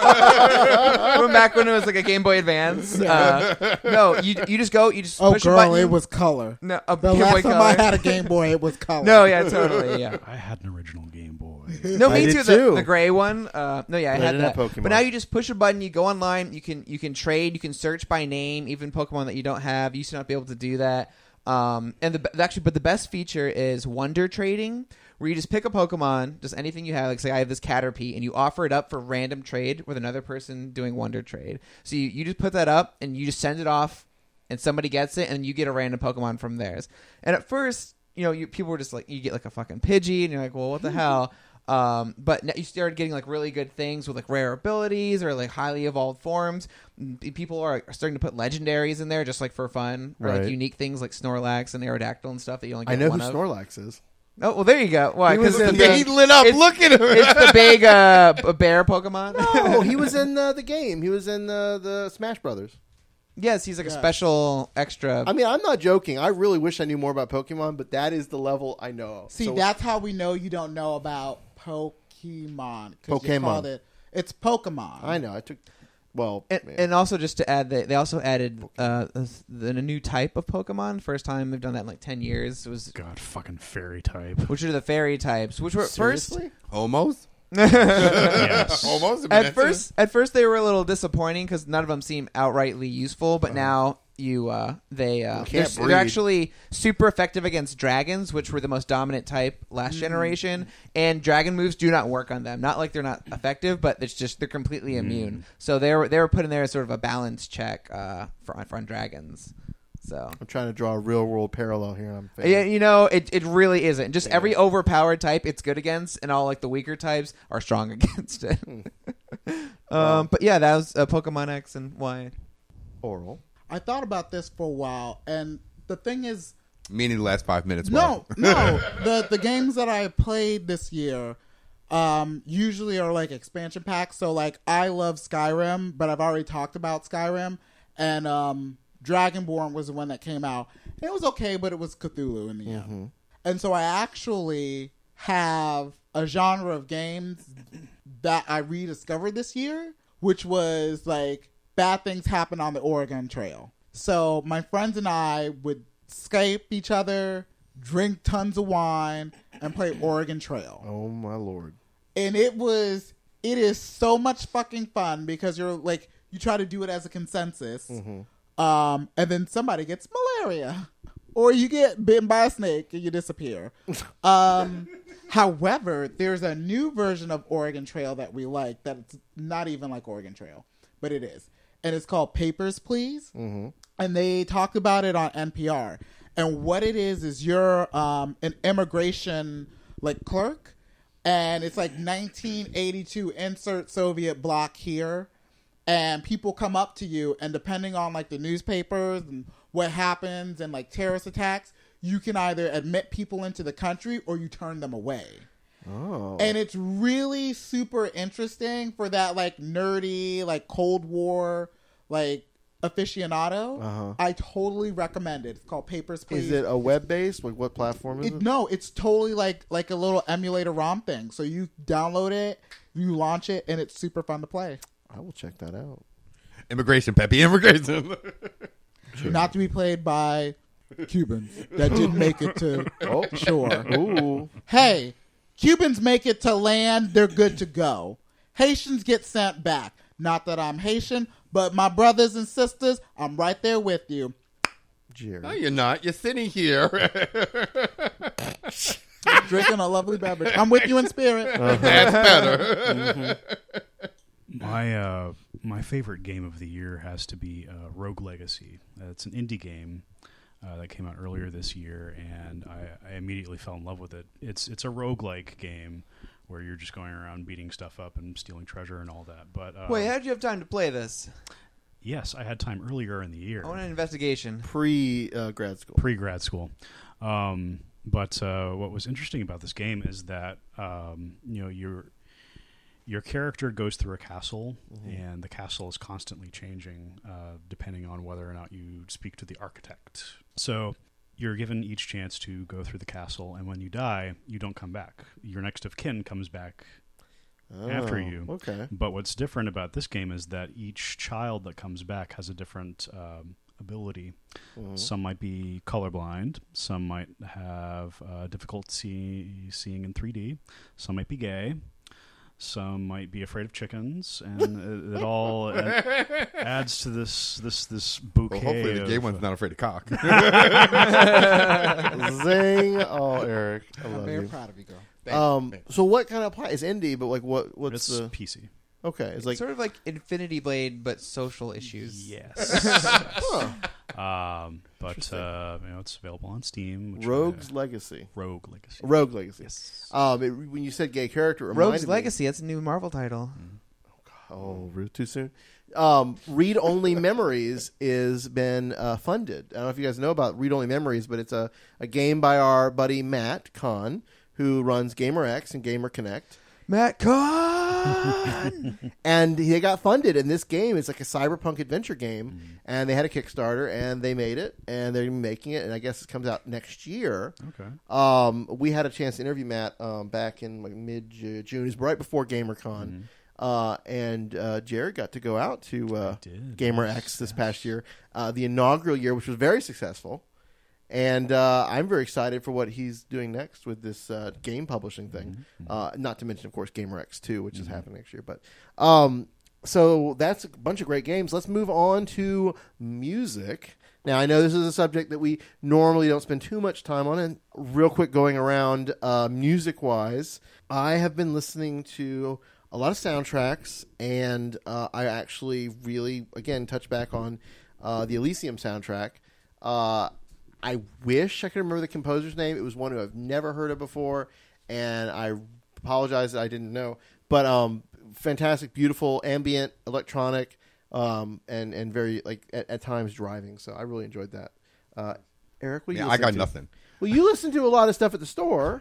From back when it was like a Game Boy Advance. Uh, no, you you just go, you just Oh, push a girl, button. it was color. no, a The Game last Boy time Color. I had a Game Boy, it was color. No, yeah, totally, yeah. I had an original Game Boy. No, me I did too. The, too. the gray one. Uh, no, yeah, I But I had didn't that. have Pokemon. But now you just push a button. You go online. You can you can trade. You can search by name, even Pokemon that you don't have. You used to not be able to do that. Um, and the actually, but the best feature is Wonder Trading, where you just pick a Pokemon, just anything you have. Like say I have this Caterpie, and you offer it up for random trade with another person doing Wonder Trade. So you, you just put that up, and you just send it off, and somebody gets it, and you get a random Pokemon from theirs. And at first, you know, you, people were just like, you get like a fucking Pidgey, and you're like, well, what the hell? Um, but now you started getting like really good things with like rare abilities or like highly evolved forms. People are, are starting to put legendaries in there just like for fun, or Right. like unique things like Snorlax and Aerodactyl and stuff that you only get I know one who of. Snorlax is. Oh well, there you go. Why? He was Because in the the- He big, lit up. it's- Look at him. it's the big uh, b- bear Pokemon. Oh, he was in uh, the game. He was in uh, the Smash Brothers. Yes, he's like a Yes. special extra. I mean, I'm not joking. I really wish I knew more about Pokemon, but that is the level I know of. See, So- that's how we know you don't know about Pokemon. 'cause you Pokemon. called it, it's Pokemon. I know. I took. Well, And, man. and also just to add, they, they also added uh, a, a new type of Pokemon. First time they've done that in like ten years. It was God, fucking fairy type. which are the fairy types, which were at first Seriously? Homos? Yes. Homos? at first at first they were a little disappointing because none of them seem outrightly useful. But now you uh, they uh, You they're, can't they're breed. actually super effective against dragons, which were the most dominant type last generation. And dragon moves do not work on them. Not like they're not effective, but it's just they're completely immune. So they were they were put in there as sort of a balance check uh, for for on dragons. So. I'm trying to draw a real world parallel here. I'm failing. Yeah, you know, it, it really isn't. Just every overpowered type it's good against, and all like the weaker types are strong against it. um, but yeah, that was uh, Pokemon X and Y. Oral. I thought about this for a while, and the thing is, Meaning the last five minutes. no, Mark. no, the the games that I played this year um, usually are like expansion packs. So like, I love Skyrim, but I've already talked about Skyrim, and um, Dragonborn was the one that came out. It was okay, but it was Cthulhu in the end. And so I actually have a genre of games that I rediscovered this year, which was like bad things happen on the Oregon Trail. So my friends and I would Skype each other, drink tons of wine, and play Oregon Trail. Oh my lord. And it was, it is so much fucking fun because you're like, you try to do it as a consensus. Um, and then somebody gets malaria, or you get bitten by a snake and you disappear. Um, however, there's a new version of Oregon Trail that we like that's not even like Oregon Trail, but it is, and it's called Papers, Please. Mm-hmm. And they talked about it on N P R. And what it is is you're um, an immigration like clerk, and it's like nineteen eighty-two. Insert Soviet bloc here. And people come up to you, and depending on like the newspapers and what happens and like terrorist attacks, you can either admit people into the country or you turn them away. Oh. And it's really super interesting for that like nerdy, like Cold War, like aficionado. Uh-huh. I totally recommend it. It's called Papers, Please. Is it a web based? Like what platform is it? It, no, it's totally like like a little emulator ROM thing. So you download it, you launch it, and it's super fun to play. I will check that out. Immigration, Peppy. Immigration. Not to be played by Cubans that didn't make it to Oh, shore. Ooh. Hey, Cubans make it to land, they're good to go. Haitians get sent back. Not that I'm Haitian, but my brothers and sisters, I'm right there with you. Jerry. No, you're not. You're sitting here. Drinking a lovely beverage. I'm with you in spirit. That's better. My uh, my favorite game of the year has to be uh, Rogue Legacy. Uh, it's an indie game uh, that came out earlier this year, and I, I immediately fell in love with it. It's it's a roguelike game where you're just going around beating stuff up and stealing treasure and all that. But uh, Wait, how did you have time to play this? yes, I had time earlier in the year. I want an investigation. Pre uh, grad school. pre-grad school. Um, but uh, what was interesting about this game is that um, you know your your character goes through a castle, and the castle is constantly changing uh, depending on whether or not you speak to the architect. So you're given each chance to go through the castle, and when you die, you don't come back. Your next of kin comes back after Oh, you. Okay. But what's different about this game is that each child that comes back has a different um, ability. Some might be colorblind. Some might have uh, difficulty seeing in three D. Some might be gay. Some might be afraid of chickens, and it, it all uh, adds to this this this bouquet. Well, hopefully the of, gay one's not afraid of cock. Zing! Oh, Eric, I I'm love very you. proud of you, girl. Um, so what kind of play is indie? But like, what? What's It's the? P C. Okay, it's like sort of like Infinity Blade, but social issues. Yes. huh. um, but uh, you know, it's available on Steam. Which, Rogue's uh, Legacy. Rogue Legacy. Rogue Legacy. Yes. Um, it, when you said gay character, it reminded Rogue's me- Legacy. That's a new Marvel title. Oh, Ruth, too soon. Um, Read Only Memories is been uh, funded. I don't know if you guys know about Read Only Memories, but it's a, a game by our buddy Matt Kahn, who runs GamerX and Gamer Connect. Matt Kahn. And he got funded, and this game is like a cyberpunk adventure game, Mm-hmm. and they had a Kickstarter, and they made it, and they're making it, and I guess it comes out next year. Okay. Um, we had a chance to interview Matt um, back in like mid-June. It was right before GamerCon. Mm-hmm. Uh, and uh, Jared got to go out to uh, did. GamerX this past year, uh, the inaugural year, which was very successful. And uh, I'm very excited for what he's doing next with this uh, game publishing thing. Mm-hmm. Uh, not to mention, of course, GamerX two, which is happening next year. But um, so that's a bunch of great games. Let's move on to music. Now, I know this is a subject that we normally don't spend too much time on. And real quick, going around uh, music-wise, I have been listening to a lot of soundtracks, and uh, I actually really, again, touch back on uh, the Elysium soundtrack. Uh, I wish I could remember the composer's name. It was one who I've never heard of before, and I apologize that I didn't know. But um, fantastic, beautiful, ambient, electronic, um, and and very like at, at times driving. So I really enjoyed that. Uh, Eric, what do you? Yeah, I listen got to? nothing. Well, you listen to a lot of stuff at the store.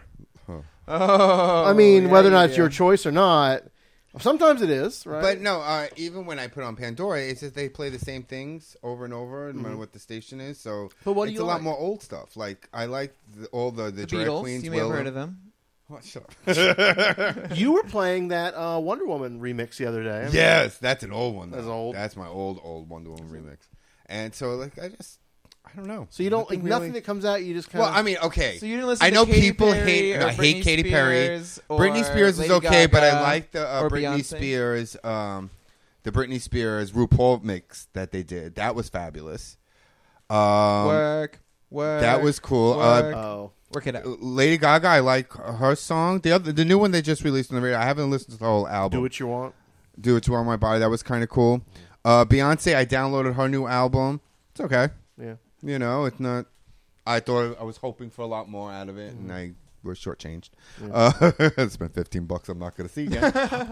Oh, I mean, yeah, whether or not you it's do. your choice or not. Sometimes it is, right? But no, uh, even when I put on Pandora, it's just they play the same things over and over, no matter what the station is. So But what do it's you a lot like? more old stuff. Like I like the, all the the, The drag Beatles. queens. You may have Willow. heard of them. What? Shut up. You were playing that uh, Wonder Woman remix the other day. I mean, Yes, that's an old one. Though. That's old. That's my old old Wonder Woman remix. And so like I just I don't know. So you don't like Nothing nothing really- that comes out. You just kind Well, of. I mean, okay. So you didn't listen I to know Katy people Perry hate. or I hate Britney Katy Perry. Spears or Britney Spears is Lady okay, but I Gaga like the uh, or Britney Beyonce? Spears, um, the Britney Spears RuPaul mix that they did. That was fabulous. Um, Work, work. that was cool. Work, Uh, oh, work it out. Lady Gaga, I like her song. The other, the new one they just released on the radio. I haven't listened to the whole album. do what you want. Do What You Want My Body. That was kind of cool. Uh, Beyonce, I downloaded her new album. It's okay. Yeah. You know, it's not. I thought I was hoping for a lot more out of it, and I was shortchanged. Uh, I spent fifteen bucks. I'm not going to see again.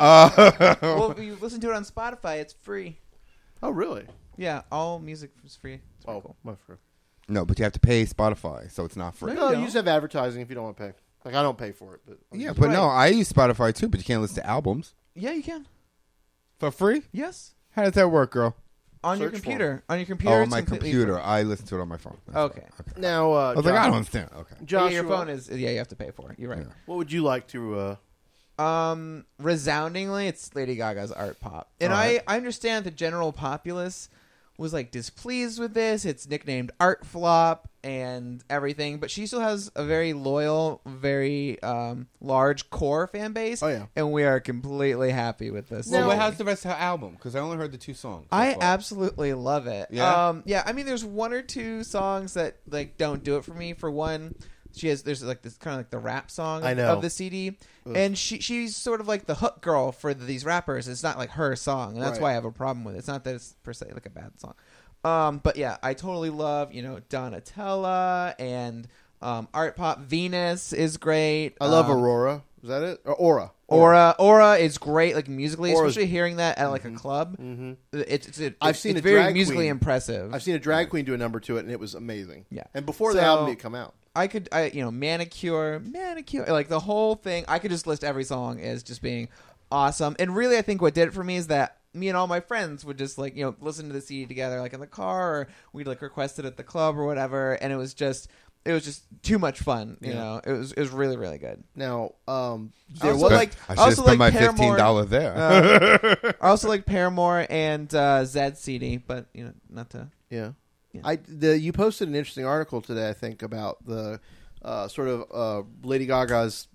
uh, Well, if you listen to it on Spotify, it's free. Oh, really? Yeah, all music is free. It's pretty Oh, cool. my friend. no, but you have to pay Spotify, so it's not free. No, you you just have advertising if you don't want to pay. Like I don't pay for it, but Yeah, but no, I use Spotify too, but you can't listen to albums Yeah, you can. for free. Yes, How does that work, girl? on your Search for computer. On your computer. Oh, on it's my completely computer. free. I listen to it on my phone. That's Okay. right. Okay. now uh, I was like, I Josh- don't understand. Okay. Yeah, Joshua, your phone is. Yeah, you have to pay for it. You're right. What would you like to? Uh, Um, resoundingly, it's Lady Gaga's art pop, and All right. I I understand the general populace was like displeased with this. It's nicknamed art flop and everything, but she still has a very loyal, very um large core fan base. Oh, yeah. and we are completely happy with this. Well, Now- what, how's the rest of her album? Because I only heard the two songs. so I far. absolutely love it. Yeah? Um, yeah. I mean, there's one or two songs that like don't do it for me. For one, she has there's like this kind of like the rap song I of, know. of the C D, and she she's sort of like the hook girl for these rappers. It's not like her song, and that's Right. why I have a problem with it. It's not that it's per se like a bad song. Um, but yeah, I totally love you know Donatella and um, art pop. Venus is great. I love Um, Aurora. Is that it? Or Aura. Aura, Aura is great, like musically, Aura's- especially hearing that at like a club. Mhm. It's it's, it's I've seen it's a very drag musically queen. impressive. I've seen a drag queen do a number to it, and it was amazing. Yeah. And before the So- album had come out. I could, I you know, manicure, manicure, like the whole thing. I could just list every song as just being awesome. And really, I think what did it for me is that me and all my friends would just like you know listen to the C D together, like in the car, or we'd like request it at the club or whatever. And it was just, it was just too much fun. You Yeah. know, it was it was really really good. Now, um, I there also was like, I I should have also spent like my Paramore. fifteen dollars there. Uh, I also like Paramore and uh, Zed C D, but you know, not to. yeah. Yeah. I the you posted an interesting article today, I think, about the uh, sort of uh, Lady Gaga's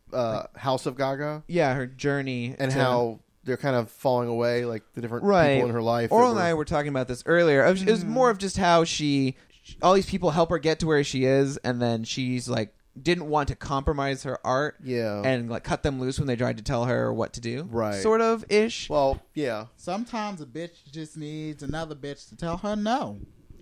uh, House of Gaga yeah, her journey and to- how they're kind of falling away, like the different right. people in her life. Oral that and were- I were talking about this earlier. It was, it was more of just how she, all these people help her get to where she is, and then she's like didn't want to compromise her art, Yeah. and like cut them loose when they tried to tell her what to do, Right. Sort of ish. Well, yeah. Sometimes a bitch just needs another bitch to tell her no.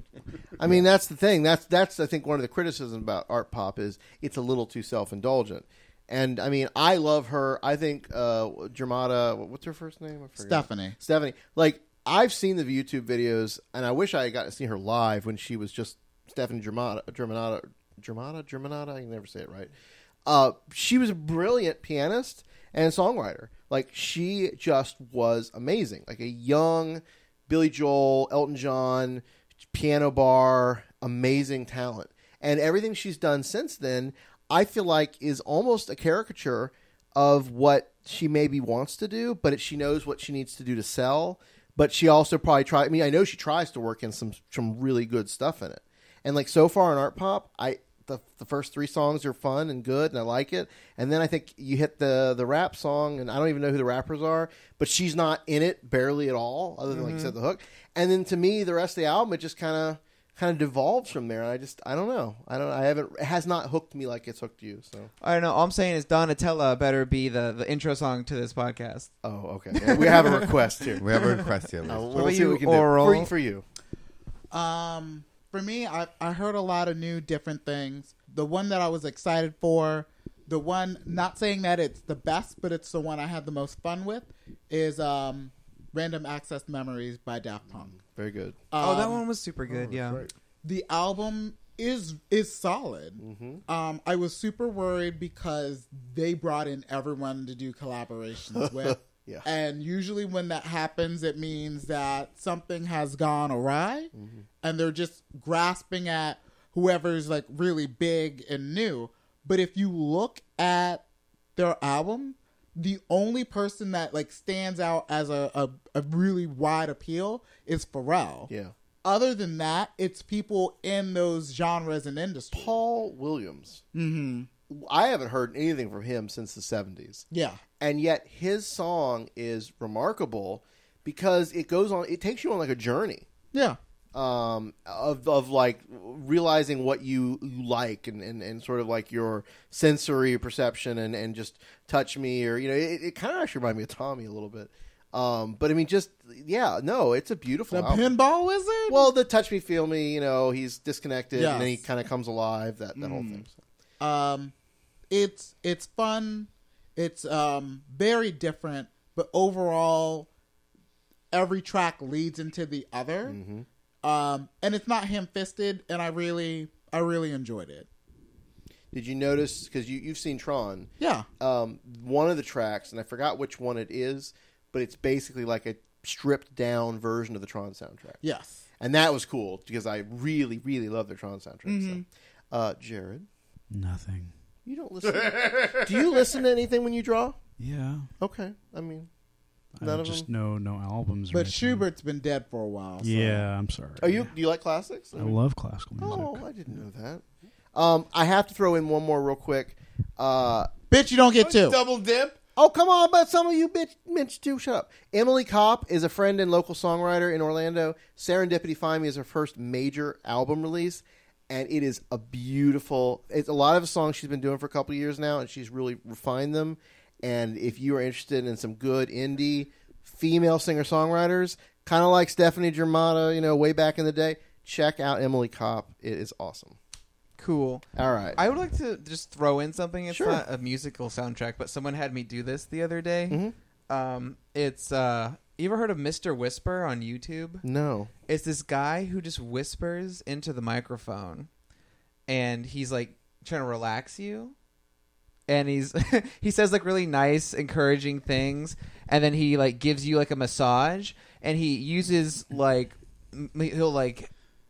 I mean, that's the thing. That's that's I think one of the criticisms about art pop is it's a little too self indulgent. And I mean, I love her. I think uh, Germata. What's her first name? I forget. Stephanie. Stephanie. Like I've seen the YouTube videos, and I wish I had gotten to see her live when she was just Stephanie Germata. Germanata. Germata. Germanata. I can never say it right. Uh, she was a brilliant pianist and songwriter. Like she just was amazing. Like a young Billy Joel, Elton John, piano bar, amazing talent. And everything she's done since then, I feel like is almost a caricature of what she maybe wants to do, but it, she knows what she needs to do to sell. But she also probably try. I mean, I know she tries to work in some some really good stuff in it. And like so far in art pop, I the the first three songs are fun and good, and I like it. And then I think you hit the the rap song, and I don't even know who the rappers are, but she's not in it barely at all, other than like you said, the hook. And then to me, the rest of the album, it just kind of kind of devolves from there. And I just I don't know. I don't. I haven't. It has not hooked me like it's hooked you. So I don't know. All I'm saying is Donatella better be the, the intro song to this podcast. oh, okay. Yeah, we have a request here. We have a request here. Liz. Uh, we'll about see you, what we can Oral? do for, for you. Um, for me, I I heard a lot of new different things. The one that I was excited for, the one not saying that it's the best, but it's the one I had the most fun with, is um, Random Access Memories by Daft Punk. Very good. oh, that Um, one was super good. yeah. The album is is solid. Mm-hmm. Um, I was super worried because they brought in everyone to do collaborations with. Yeah. And usually when that happens, it means that something has gone awry, Mm-hmm. and they're just grasping at whoever's like really big and new. But if you look at their album, the only person that like stands out as a, a, a really wide appeal is Pharrell. Yeah. Other than that, it's people in those genres and industries. Paul Williams. Mm-hmm. I haven't heard anything from him since the seventies. Yeah. And yet his song is remarkable because it goes on, it takes you on like a journey Yeah. um, of, of like realizing what you, you like and, and, and sort of like your sensory perception and, and just touch me or, you know, it, it kind of actually reminded me of Tommy a little bit. Um, but I mean, just, yeah, no, it's a beautiful The album. Pinball Wizard? Well, the touch me, feel me, you know, he's disconnected Yes. and then he kind of comes alive, that, that whole thing. So. Um, it's it's fun. It's um very different, but overall, every track leads into the other. Mm-hmm. Um, and it's not ham-fisted, and I really I really enjoyed it. Did you notice, because you, you've seen Tron, Yeah. um, one of the tracks, and I forgot which one it is, but it's basically like a stripped down version of the Tron soundtrack. Yes. And that was cool because I really, really love the Tron soundtrack. Mm-hmm. So. Uh, Jared, Nothing. you don't listen. Do you listen to anything when you draw? Yeah. Okay, I mean, I none of just them. know no albums. or But anything. Schubert's been dead for a while. So. Yeah, I'm sorry. Are you? Do you like classics? I love classical music. Oh, I didn't know that. Um, I have to throw in one more real quick. Uh, Bitch, you don't get two. Double dip. Oh, come on, but some of you bitch, bitch too. Shut up. Emily Kopp is a friend and local songwriter in Orlando. Serendipity Find Me is her first major album release, and it is a beautiful. It's a lot of the songs she's been doing for a couple of years now, and she's really refined them. And if you are interested in some good indie female singer songwriters, kind of like Stephanie Germana, you know, way back in the day, check out Emily Kopp. It is awesome. Cool. All right. I would like to just throw in something. It's Sure. not a musical soundtrack, but someone had me do this the other day. Mhm. Um, it's uh, you ever heard of Mister Whisper on YouTube? No. It's this guy who just whispers into the microphone, and he's like trying to relax you. And he's he says like really nice, encouraging things, and then he like gives you like a massage, and he uses like m- he'll like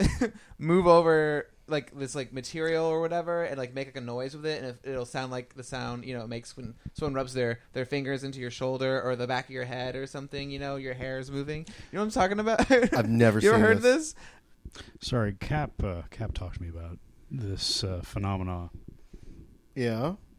move over like this like material or whatever, and like make like a noise with it, and it, it'll sound like the sound you know it makes when someone rubs their their fingers into your shoulder or the back of your head or something. You know, your hair is moving. You know what I'm talking about? I've never you ever seen heard this. this? Sorry, Cap. Uh, Cap talked to me about this uh, phenomena. Yeah.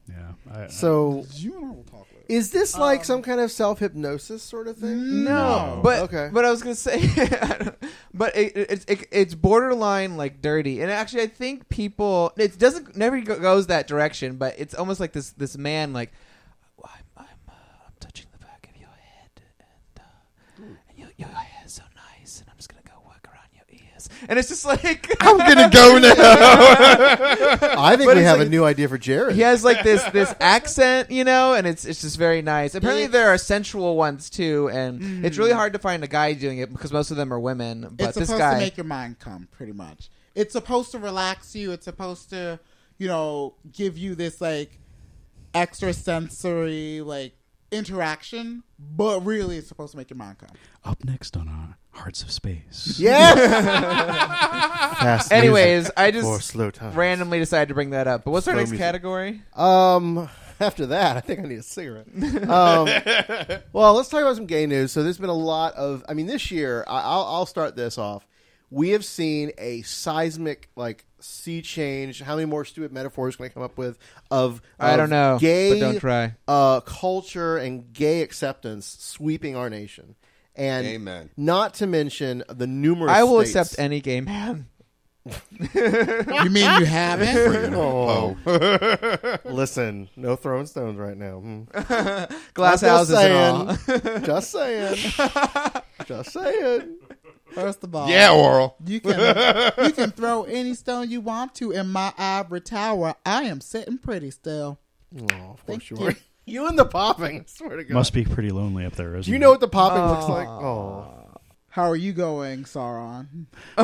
Yeah. I, I, So You and I will talk later. is this like some kind of self hypnosis sort of thing? No, but Okay. but I was gonna say, but it, it, it, it's borderline like dirty, and actually I think people it doesn't never go- goes that direction, but it's almost like this this man like I'm I'm, uh, I'm touching the back of your head, and uh, and your your hair is so nice, and I'm just gonna go work around your ears, and it's just like I'm gonna go now. I think But we it's have like- a new idea for Jared. he has like this this accent, you know, and it's it's just very nice. Apparently, It's- there are sensual ones too, and it's really hard to find a guy doing it because most of them are women. But It's this supposed guy, to make your mind come, pretty much. It's supposed to relax you. It's supposed to, you know, give you this like extra sensory like interaction, but really it's supposed to make your mind come. Up next on our Hearts of Space. Yes. Fast anyways, music I for just slow time. randomly decided to bring that up. But what's our Slow next music. category? Um, after that, I think I need a cigarette. Um, well, let's talk about some gay news. So there's been a lot of. I mean, this year, I, I'll, I'll start this off. We have seen a seismic, like, sea change. How many more stupid metaphors can I come up with of? I of don't know, Gay, but don't try. Uh, culture and gay acceptance sweeping our nation, and Amen. not to mention the numerous. I will states- accept any gay man. You mean you haven't? Oh, listen, no throwing stones right now. Hmm. Glass I'm houses just and saying. all. Just saying. Just saying. First of all, Yeah, Oral. you can you can throw any stone you want to in my ivory tower. I am sitting pretty still. Oh, of Thank course you you. are. You and the popping. I swear to God. Must be pretty lonely up there, isn't Do you it? know what the popping looks like? Oh. How are you going, Sauron?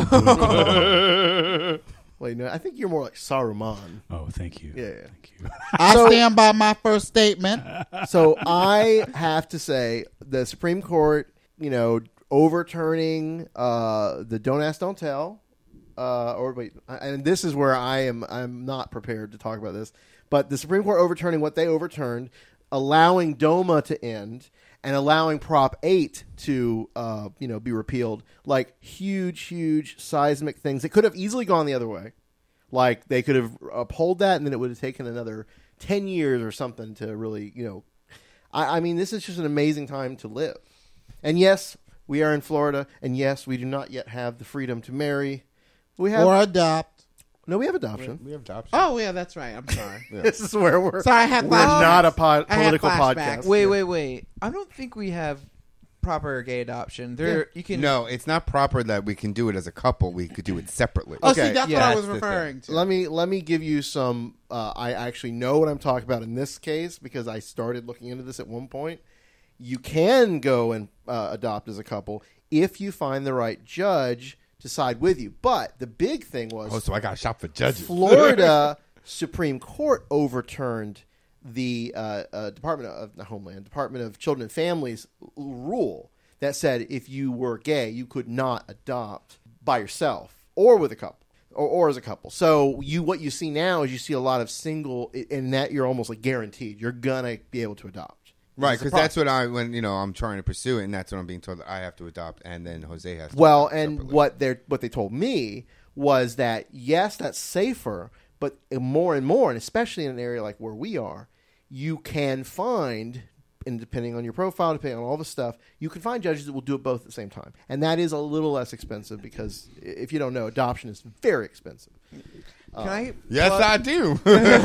Wait, no. I think you're more like Saruman. Oh, thank you. Yeah, yeah. Thank you. I So- stand by my first statement. So I have to say the Supreme Court, you know, overturning uh, the Don't Ask, Don't Tell. Uh, or wait, and this is where I am. I'm not prepared to talk about this. But the Supreme Court overturning what they overturned, allowing DOMA to end, and allowing Prop eight to, uh, you know, be repealed. Like huge, huge seismic things. It could have easily gone the other way. Like they could have upheld that, and then it would have taken another ten years or something to really, you know. I, I mean, this is just an amazing time to live. And yes, we are in Florida, and yes, we do not yet have the freedom to marry. We have Or adopt. no, we have adoption. We have adoption. Oh, yeah, that's right. I'm sorry. This is where we're. Sorry, I had we're flashbacks. not a pod, I had political flashbacks. podcast. Wait, wait, wait. I don't think we have proper gay adoption. There, you can. No, it's not proper that we can do it as a couple. We could do it separately. Oh, Okay, see, that's yeah, what I that's was the referring to. Let me let me give you some. Uh, I actually know what I'm talking about in this case because I started looking into this at one point. You can go and uh, adopt as a couple if you find the right judge to side with you. But the big thing was Oh, so I got to shop for judges. Florida Supreme Court overturned the uh, uh, Department of the Homeland Department of Children and Families rule that said if you were gay, you could not adopt by yourself or with a couple or, or as a couple. So you what you see now is you see a lot of single, and that you're almost like guaranteed you're gonna be able to adopt. Right, This is because the that's process. what I when you know I'm trying to pursue it, and that's what I'm being told that I have to adopt, and then Jose has. to Well, adopt and separately. what they what they told me was that yes, that's safer, but more and more, and especially in an area like where we are, you can find, and depending on your profile, depending on all the stuff, you can find judges that will do it both at the same time, and that is a little less expensive because if you don't know, adoption is very expensive. Can I? Yes, plug- I do.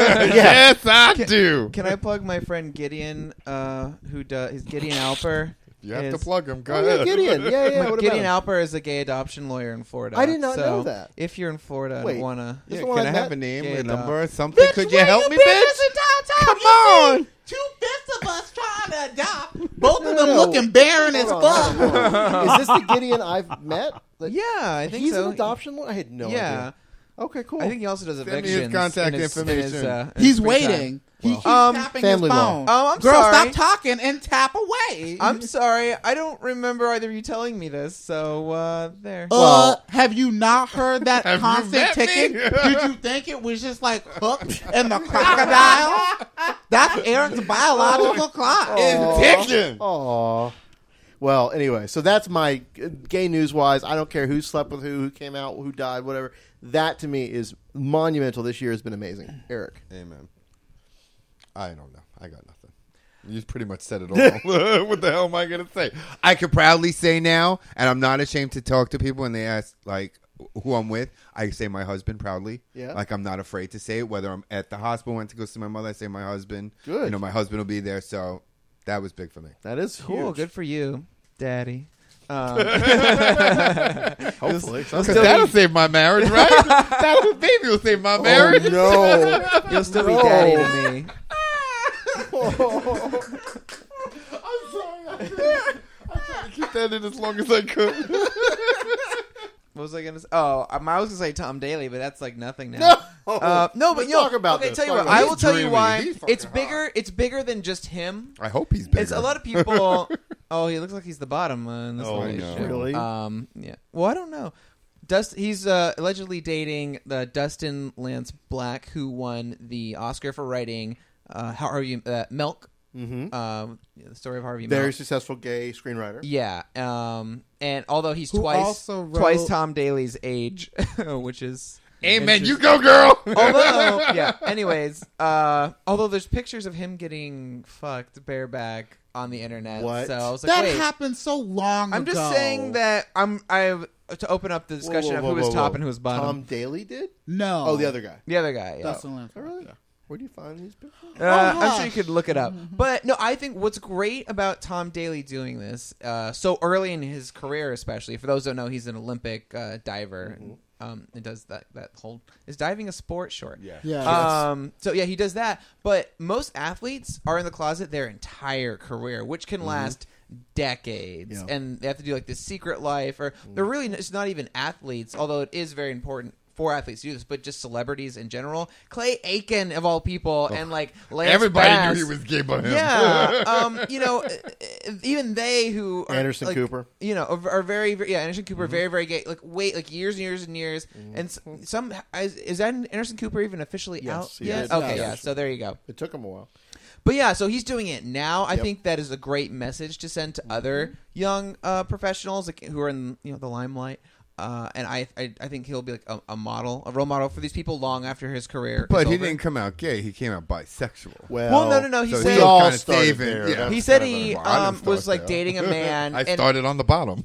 Yes, I do. Can I plug my friend Gideon, uh, who does? He's Gideon Alper. You have to is- plug him. Go Oh, yeah, ahead. Gideon, yeah, yeah. My- What Gideon about him? Alper is a gay adoption lawyer in Florida. I did not So know that. If you're in Florida Wait. and wanna, This Yeah, the one can I I met? have a name, Gay a adopt. number, or something? Bitch, Could you where help you me, been bitch? this entire time? Come You on. see Two bits of us trying to adopt. Both No, of no, them no. looking barren as Hold on, fuck. hold on, hold on. Is this the Gideon I've met? Like, yeah, I think he's so. an adoption lawyer. I had no yeah, idea. Okay, cool. I think he also does Send me his evictions. contact in his, in information. his, uh, in his He's free waiting. time. He keeps Um, tapping family his law. phone. Oh, I'm Girl, sorry. stop talking and tap away. I'm sorry, I don't remember either of you telling me this. So uh, there. Uh, Well- have you not heard that Have you constant met me? ticking? Did you think it was just like Hook and the crocodile? That's Eric's biological clock. It's ticking. Aw. Well, anyway, so that's my uh, gay news wise. I don't care who slept with who, who came out, who died, whatever. That to me is monumental. This year has been amazing. Eric. Amen. I don't know. I got nothing. You pretty much said it all. What the hell am I going to say? I could proudly say now, and I'm not ashamed to talk to people when they ask, like, who I'm with. I say my husband proudly. Yeah. Like, I'm not afraid to say it. Whether I'm at the hospital, went to go see my mother, I say my husband. Good. You know, my husband will be there, so that was big for me. That is Cool. huge. Good for you, Daddy. Um, Hopefully. Because that'll save my marriage, right? That'll, baby will save my marriage. Oh, no. You'll still be No. daddy to me. I'm sorry. I'm trying to keep that in as long as I could. What was I gonna say? Oh, um, I was gonna say Tom Daly, but that's like nothing now. No, uh, no, but Let's you know, talk about okay, this. tell you Talk what, about I this. will tell you dreamy. why. He's fucking It's bigger. hot. It's bigger than just him. I hope he's bigger. It's a lot of people. Oh, he looks like he's the bottom uh, in this Oh, relationship. no. Really? Um, yeah. Well, I don't know. Dust. He's uh, allegedly dating the Dustin Lance Black, who won the Oscar for writing uh, Harvey uh, Milk. Mm-hmm. Um, the story of Harvey Very Milk. successful gay screenwriter. Yeah. Um, and although he's Who twice also wrote- twice Tom Daly's age, which is Amen. You go, girl. although yeah. Anyways, uh, although there's pictures of him getting fucked bareback on the internet, What? so I was like, That wait. happened so long I'm ago. just saying that I'm I to open up the discussion Whoa, whoa, of who whoa, was whoa, top whoa. and who was bottom. Tom Daly did? No. Oh, the other guy. The other guy, yeah. Dustin Lance. Oh, really? Yeah. Where do you find these pictures? Uh, Oh, I'm sure you hush. could look it up. But no, I think what's great about Tom Daly doing this uh, so early in his career, especially for those who don't know, he's an Olympic uh, diver. Mm-hmm. Um, and does that that whole is diving a sport? Sure. Yeah. Yeah. Um. So yeah, he does that. But most athletes are in the closet their entire career, which can last decades, Yeah. and they have to do like this secret life, or they're really it's not even athletes, although it is very important for athletes to do this, but just celebrities in general. Clay Aiken of all people, and like Lance Everybody Bass. knew he was gay but him. Yeah, um, you know, even they who are, Anderson like, Cooper. you know, are, are very, very, yeah, Anderson Cooper, Mm-hmm. very, very gay. Like, wait, like years and years and years, and s- some is, is that Anderson Cooper even officially Yes, out he yet? is. Okay, Yeah. yeah. So there you go. It took him a while. But yeah, so he's doing it now. I Yep. think that is a great message to send to other young uh, professionals like, who are in you know the limelight. Uh, and I, I, I think he'll be like a, a model, a role model for these people long after his career. But is he over. didn't come out gay. He came out bisexual. Well, Well, no, no, no. He So said he's all kinda started saving- there. yeah. That's he said kind of he Well, I um, didn't was start like there. dating a man. I and, started on the bottom.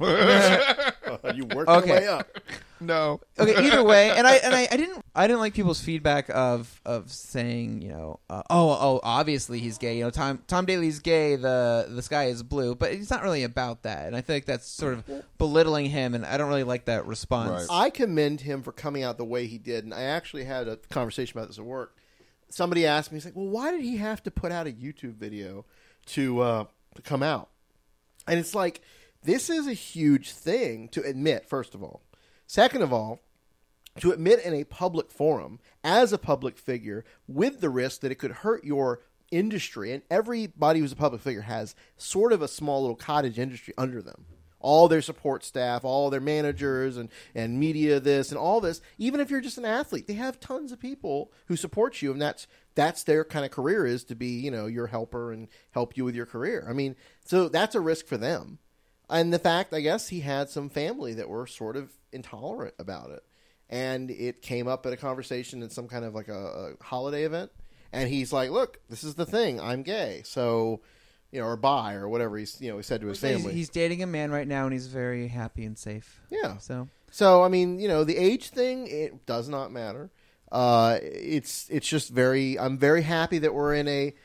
a- you worked Okay. your way up. no. Okay, either way, and I and I, I didn't I didn't like people's feedback of of saying you know uh, oh oh obviously he's gay, you know Tom Tom Daly's gay, the the sky is blue, but it's not really about that, and I feel like that's sort of belittling him, and I don't really like that response. Right. I commend him for coming out the way he did, and I actually had a conversation about this at work. Somebody asked me, he's like, well, why did he have to put out a YouTube video to, uh, to come out? And it's like, this is a huge thing to admit, first of all. Second of all, to admit in a public forum, as a public figure, with the risk that it could hurt your industry, and everybody who's a public figure has sort of a small little cottage industry under them. All their support staff, all their managers and, and media this and all this. Even if you're just an athlete, they have tons of people who support you, and that's that's their kind of career, is to be, you know, your helper and help you with your career. I mean, so that's a risk for them. And the fact, I guess, he had some family that were sort of intolerant about it. And it came up at a conversation at some kind of like a, a holiday event. And he's like, look, this is the thing. I'm gay. So... you know, or bi, or whatever he's, you know, he said to his He's, family. he's dating a man right now, and he's very happy and safe. Yeah. So So, I mean, you know, the age thing, it does not matter. Uh, it's it's just very, I'm very happy that we're in a,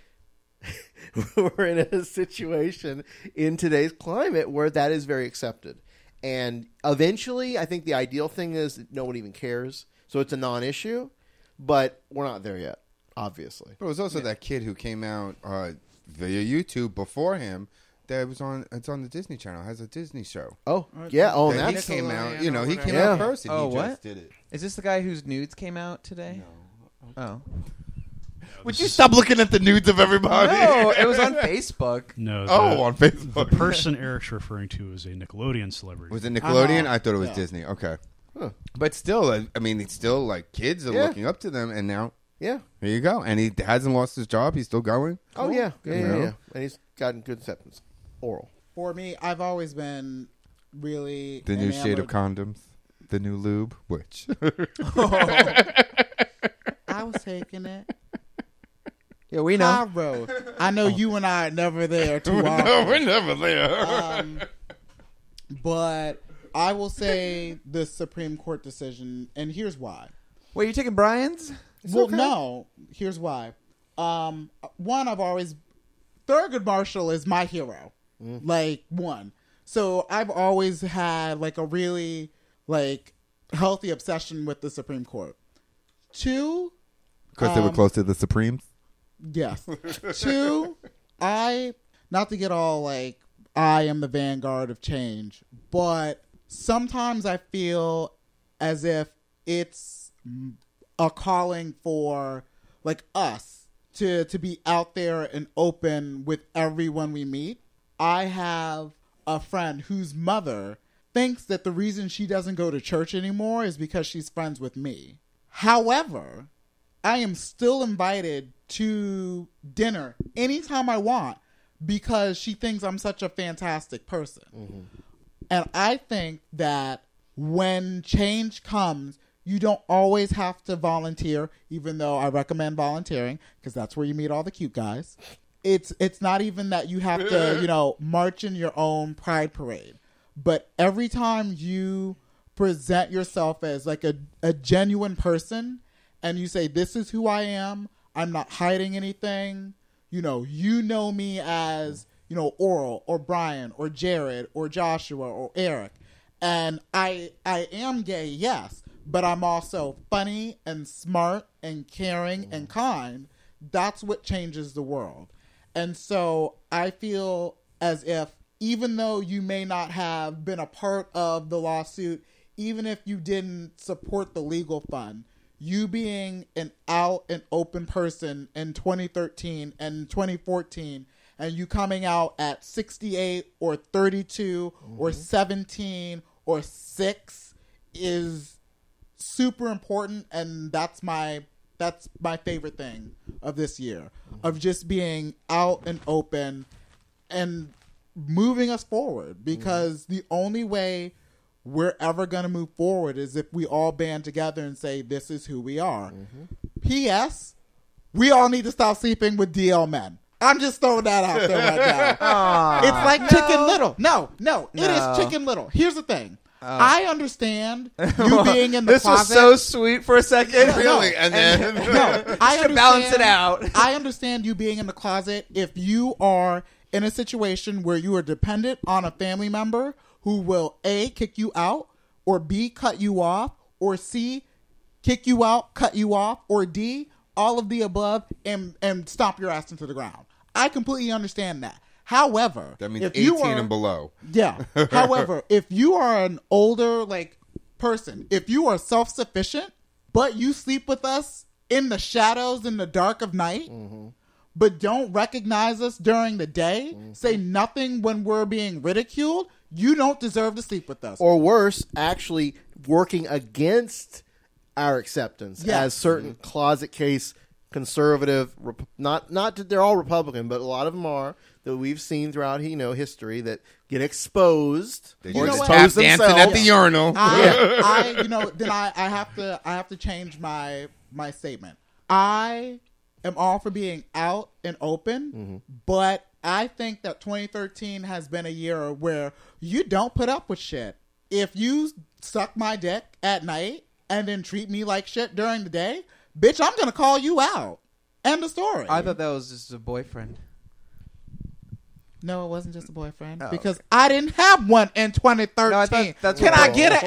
we're in a situation in today's climate where that is very accepted. And eventually, I think the ideal thing is that no one even cares. So it's a non-issue, but we're not there yet, obviously. But it was also that kid who came out uh, via YouTube before him. That was on. It's on the Disney Channel. It has a Disney show. Oh, yeah. Oh, and That he that's, came out. You know, he came Yeah. out first, and Oh, he what? just did it. is this the guy whose nudes came out today? Oh. Would you stop looking at the nudes of everybody? No, it was on Facebook. No. The, Oh, on the Facebook. person Eric's referring to is a Nickelodeon celebrity. Was it Nickelodeon? Uh-huh. I thought it was Yeah. Disney. Okay. Huh. But still, I I mean, it's still like kids are Yeah. looking up to them, and now Yeah. here you go. And he hasn't lost his job. He's still going. Oh, yeah. Yeah, yeah, Yeah. yeah. And he's gotten good acceptance. Oral. For me, I've always been really The new shade of enamored- condoms. The new lube. Which? I was taking it. Yeah, we know. High road. I know you and I are never there too often. No, we're never there. Um, but I will say the Supreme Court decision, and here's why. Wait, you taking Brian's? Well, no. Here's why. Um, one, I've always Thurgood Marshall is my hero. Mm. Like one, so I've always had like a really like healthy obsession with the Supreme Court. Two, because um, they were close to the Supremes. Yes. Two, I not to get all like I am the vanguard of change, but sometimes I feel as if it's a calling for like us to to be out there and open with everyone we meet. I have a friend whose mother thinks that the reason she doesn't go to church anymore is because she's friends with me. However, I am still invited to dinner anytime I want because she thinks I'm such a fantastic person. Mm-hmm. And I think that when change comes, you don't always have to volunteer, even though I recommend volunteering because that's where you meet all the cute guys. It's it's not even that you have to, you know, march in your own pride parade. But every time you present yourself as like a, a genuine person and you say, this is who I am, I'm not hiding anything, you know, you know me as, you know, Oral or Brian or Jared or Joshua or Eric. And I I am gay, yes, but I'm also funny and smart and caring mm. and kind. That's what changes the world. And so I feel as if even though you may not have been a part of the lawsuit, even if you didn't support the legal fund, you being an out and open person in twenty thirteen and twenty fourteen, and you coming out at sixty-eight or thirty-two mm-hmm. or seventeen or six is super important. And that's my that's my favorite thing of this year, mm-hmm. of just being out and open and moving us forward, because mm-hmm. the only way we're ever going to move forward is if we all band together and say, this is who we are. Mm-hmm. P S. We all need to stop sleeping with D L men. I'm just throwing that out there right now. Aww, it's like no. Chicken Little. No, no, no, it is Chicken Little. Here's the thing. Uh, I understand you being in the this closet. This was so sweet for a second. No, really? No. And then... no, I understand, balance it out. I understand you being in the closet if you are in a situation where you are dependent on a family member who will A, kick you out, or B, cut you off, or C, kick you out, cut you off, or D, all of the above, and, and stomp your ass into the ground. I completely understand that. However, that means if eighteen you are, and below. Yeah. However, if you are an older like person, if you are self-sufficient, but you sleep with us in the shadows in the dark of night, mm-hmm. but don't recognize us during the day, mm-hmm. say nothing when we're being ridiculed, you don't deserve to sleep with us. Or worse, actually working against our acceptance yes. as certain mm-hmm. closet case conservative, not not that they're all Republican, but a lot of them are, that we've seen throughout, you know, history that get exposed they or just expose tap themselves dancing at the urinal. I, I, you know, then I, I have to I have to change my my statement. I am all for being out and open, mm-hmm. but I think that twenty thirteen has been a year where you don't put up with shit. If you suck my dick at night and then treat me like shit during the day, bitch, I'm gonna call you out. End of story. I thought that was just a boyfriend. No, it wasn't just a boyfriend. Oh, because okay. I didn't have one in twenty thirteen. No, I thought that's Can I get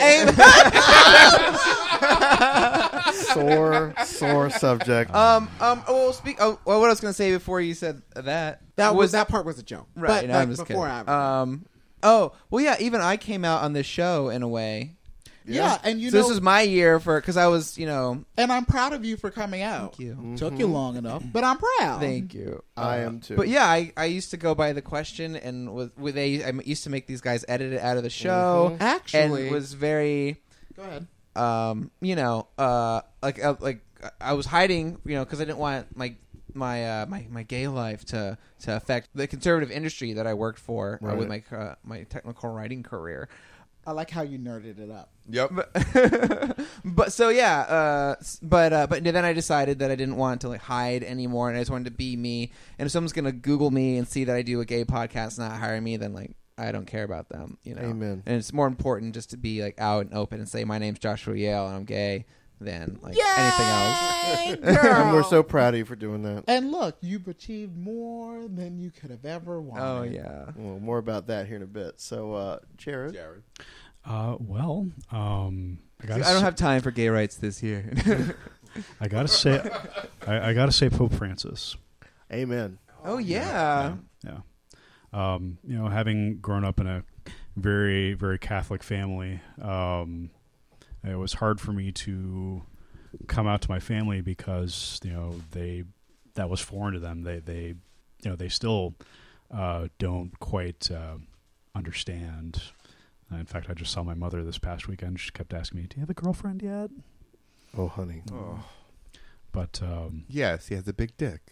an amen? Sore, sore subject. Um, um. Well, speak. Oh, well, what I was going to say before you said that. That was that part was a joke, right? But, no, like, I'm just before kidding. I um. Oh, well, yeah. Even I came out on this show in a way. Yeah, yeah and you so know, this was my year for because I was, you know, and I'm proud of you for coming out. Thank you. Mm-hmm. Took you long enough, but I'm proud. Thank you. I uh, am too. But yeah, I, I used to go by the question, and with with they I used to make these guys edit it out of the show. Mm-hmm. Actually, and it was very. Go ahead. Um, you know, uh, like uh, like I was hiding, you know, because I didn't want my my uh, my my gay life to to affect the conservative industry that I worked for right. uh, with my uh, my technical writing career. I like how you nerded it up. Yep. But, but so yeah, uh, s- but uh, but then I decided that I didn't want to like hide anymore, and I just wanted to be me. And if someone's gonna Google me and see that I do a gay podcast, and not hire me, then like I don't care about them, you know. Amen. And it's more important just to be like out and open and say my name's Joshua Yale and I'm gay than like Yay, anything else. girl. And we're so proud of you for doing that. And look, you've achieved more than you could have ever wanted. Oh yeah. Well, more about that here in a bit. So, uh, Jared. Jared. Uh, well, um, I I gotta don't say, have time for gay rights this year. I gotta say, I, I gotta say, Pope Francis. Amen. Oh yeah. Yeah. Um, you know, having grown up in a very, very Catholic family, um, it was hard for me to come out to my family because, you know, they, that was foreign to them. They, they, you know, they still, uh, don't quite, uh, understand. Uh, in fact, I just saw my mother this past weekend. She kept asking me, do you have a girlfriend yet? Oh, honey. Oh. But, um, Yes, he has a big dick.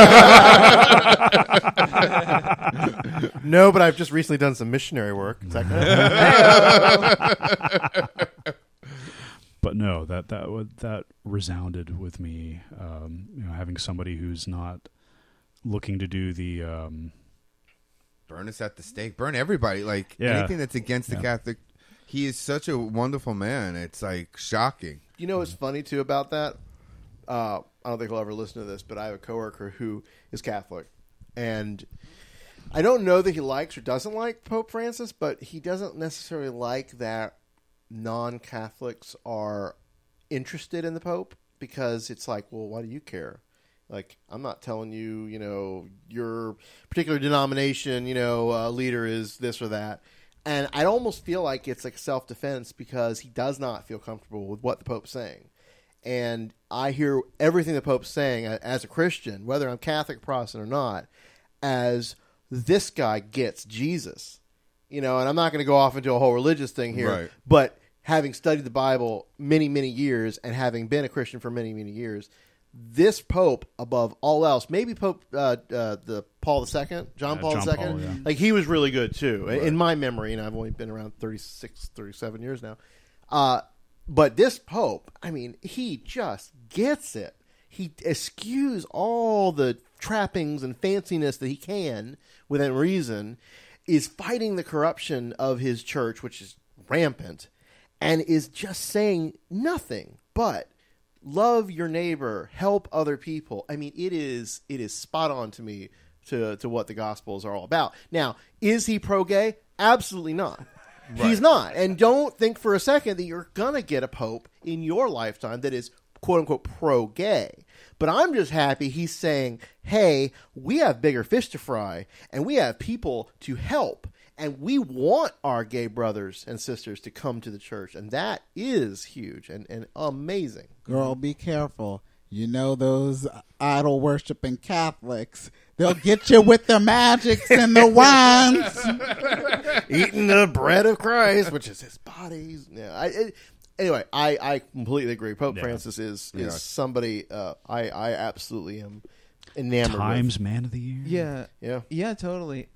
No, but I've just recently done some missionary work. Is that good? But no, that that would that resounded with me. Um, you know, having somebody who's not looking to do the um, Burn us at the stake. Burn everybody. Like Yeah. anything that's against Yeah. the Catholic. He is such a wonderful man. It's like shocking. You know what's funny, too, about that? Uh, I don't think he'll ever listen to this, but I have a coworker who is Catholic. And I don't know that he likes or doesn't like Pope Francis, but he doesn't necessarily like that non-Catholics are interested in the Pope because it's like, well, why do you care? Like, I'm not telling you, you know, your particular denomination, you know, uh, leader is this or that. And I almost feel like it's like self-defense because he does not feel comfortable with what the Pope's saying. And I hear everything the Pope's saying as a Christian, whether I'm Catholic, Protestant, or not, as this guy gets Jesus. You know, and I'm not going to go off into a whole religious thing here, Right. but having studied the Bible many, many years and having been a Christian for many, many years, this Pope, above all else, maybe Pope uh, uh, the Paul the Second, John Uh, Paul John the Second, Paul, yeah. like he was really good too, in my memory. And I've only been around thirty-six, thirty-seven years now. Uh, but this Pope, I mean, he just gets it. He eschews all the trappings and fanciness that he can within reason, is fighting the corruption of his church, which is rampant, and is just saying nothing but love your neighbor, help other people. I mean, it is it is spot on to me to, to what the Gospels are all about. Now, is he pro-gay? Absolutely not. He's not. And don't think for a second that you're going to get a pope in your lifetime that is quote-unquote pro-gay. But I'm just happy he's saying, hey, we have bigger fish to fry, and we have people to help, and we want our gay brothers and sisters to come to the church. And that is huge and, and amazing. Girl, be careful. You know those idol worshiping Catholics. They'll get you with the magics and the wines. Eating the bread of Christ, which is his body. Yeah, I, it, anyway, I, I completely agree. Pope Yeah. Francis is, is Yeah. somebody uh, I, I absolutely am enamored Times Man of the Year. Yeah. with. Yeah. Yeah, totally.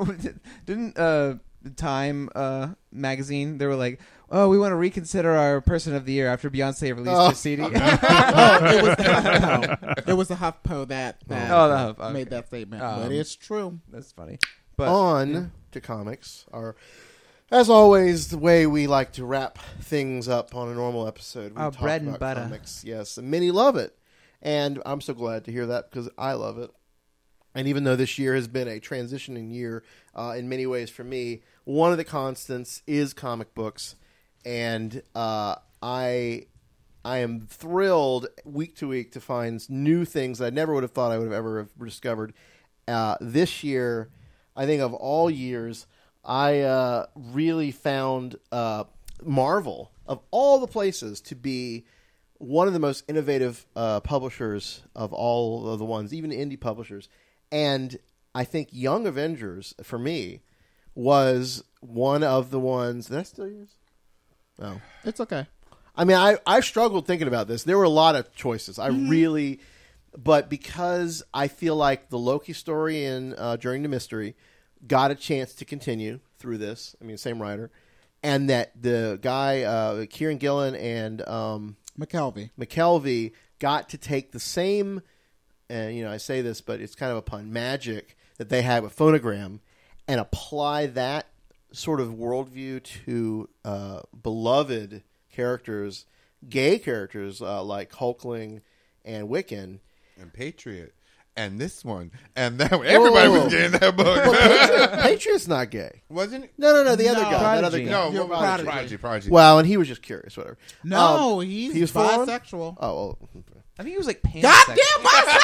Didn't uh Time uh magazine, they were like, oh, we want to reconsider our person of the year after Beyonce released Oh. her C D. Oh, it was the HuffPo. It was the HuffPo that, that Oh, the Huff, okay. made that statement. Um, but it's true. That's funny. But On to comics. Our, as always, the way we like to wrap things up on a normal episode. We Our talk bread and about butter. Comics. Yes, and many love it. And I'm so glad to hear that because I love it. And even though this year has been a transitioning year uh, in many ways for me, one of the constants is comic books. And uh, I I am thrilled week to week to find new things that I never would have thought I would have ever have discovered. Uh, this year, I think of all years, I uh, really found uh, Marvel, of all the places, to be one of the most innovative uh, publishers of all of the ones, even indie publishers. And I think Young Avengers, for me, was one of the ones... Did I still use? Oh. It's okay. I mean, I, I struggled thinking about this. There were a lot of choices. I really... But because I feel like the Loki story in uh, During the Mystery got a chance to continue through this. I mean, same writer. and that the guy uh, Kieran Gillen and um, McKelvey. McKelvey got to take the same, and you know I say this, but it's kind of a pun, magic that they had with Phonogram, and apply that sort of worldview to uh, beloved characters, gay characters uh, like Hulkling and Wiccan. And Patriot. And this one. And that one. Everybody Whoa. was gay in that book. Well, Patriot, Patriot's not gay. Wasn't it? No, no, no. The other No. guy. That other Prodigy. guy. No, You're what was Prodigy. it? Prodigy. Prodigy. Well, and he was just curious, whatever. No, Um, he's he was full on? bisexual. Oh, well, I think he was like pansexual. Goddamn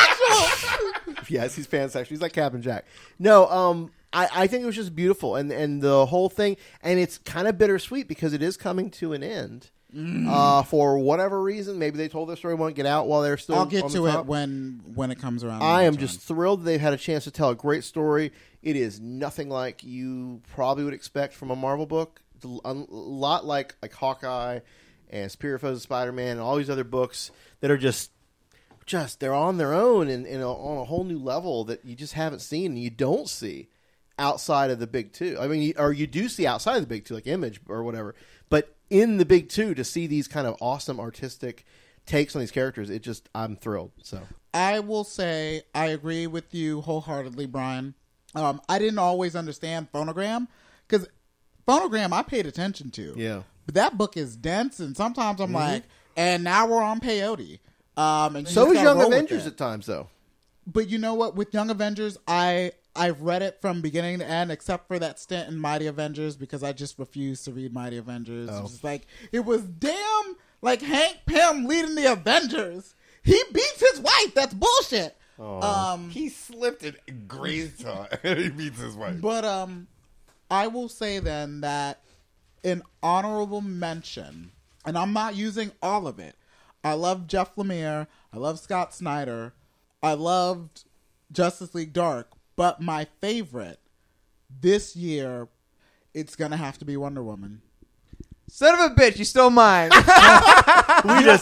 bisexual! yes, he's pansexual. He's like Captain Jack. No, um, I, I think it was just beautiful, and and the whole thing, and it's kind of bittersweet because it is coming to an end. Mm. Uh, for whatever reason, maybe they told their story won't get out while they're still. I'll get on the to top. it when when it comes around. I my am turn. just thrilled that they've had a chance to tell a great story. It is nothing like you probably would expect from a Marvel book. It's a a lot like like Hawkeye and Superior Foes of Spider-Man and all these other books that are just just they're on their own and, and on a whole new level that you just haven't seen and you don't see outside of the big two. I mean, you, or you do see outside of the big two, like Image or whatever. But in the big two, to see these kind of awesome artistic takes on these characters, it just I'm thrilled. So I will say I agree with you wholeheartedly, Brian. Um, I didn't always understand Phonogram because Phonogram I paid attention to. yeah, But that book is dense, and sometimes I'm like, and now we're on peyote. Um, and you so just is gotta Young roll with Avengers it. at times, though. But you know what? With Young Avengers, I I've read it from beginning to end, except for that stint in Mighty Avengers because I just refused to read Mighty Avengers. Oh. It was like it was damn like Hank Pym leading the Avengers. He beats his wife. That's bullshit. Um, He slipped and grazed her. He beats his wife. but um, I will say then that an honorable mention, and I'm not using all of it. I love Jeff Lemire. I love Scott Snyder. I loved Justice League Dark. But my favorite this year, it's going to have to be Wonder Woman. Son of a bitch, you stole mine. We just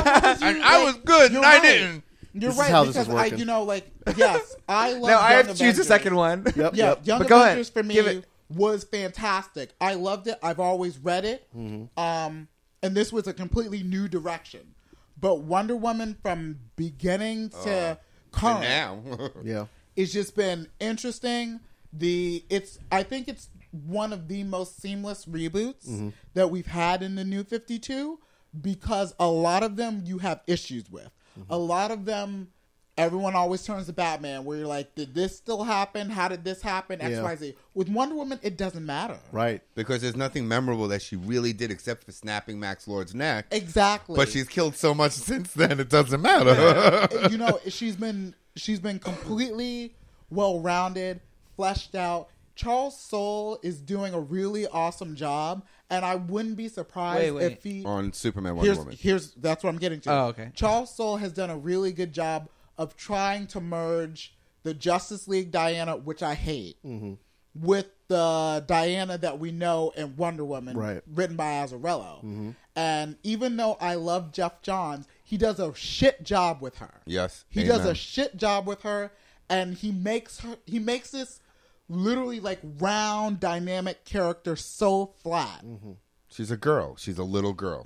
And I was good, and You're I right. didn't. You're This is right. how this because is I, working. you know, like, yes, I love no, I have Young to choose the Avengers. second one. yep, Yeah, yep. Young But go ahead. Avengers for me Give it. was fantastic. I loved it. I've always read it. Mm-hmm. Um, and this was a completely new direction. But Wonder Woman from beginning to And current, now. yeah. it's just been interesting. The it's I think it's one of the most seamless reboots Mm-hmm. that we've had in the New fifty-two because a lot of them you have issues with. Mm-hmm. A lot of them, everyone always turns to Batman where you're like, did this still happen? How did this happen? X, Yeah. Y, Z. With Wonder Woman, it doesn't matter. Right. Because there's nothing memorable that she really did except for snapping Max Lord's neck. Exactly. But she's killed so much since then, it doesn't matter. you know, she's been she's been completely well rounded, fleshed out. Charles Soule is doing a really awesome job, and I wouldn't be surprised Wait, wait. if he On Superman Wonder here's Woman. here's that's what I'm getting to. Oh, okay. Charles Soule has done a really good job of trying to merge the Justice League Diana, which I hate, Mm-hmm. with the Diana that we know in Wonder Woman, Right. written by Azzarello. Mm-hmm. And even though I love Jeff Johns, he does a shit job with her. Yes. He Amen. does a shit job with her, and he makes her. He makes this literally like round, dynamic character so flat. She's a girl. She's a little girl.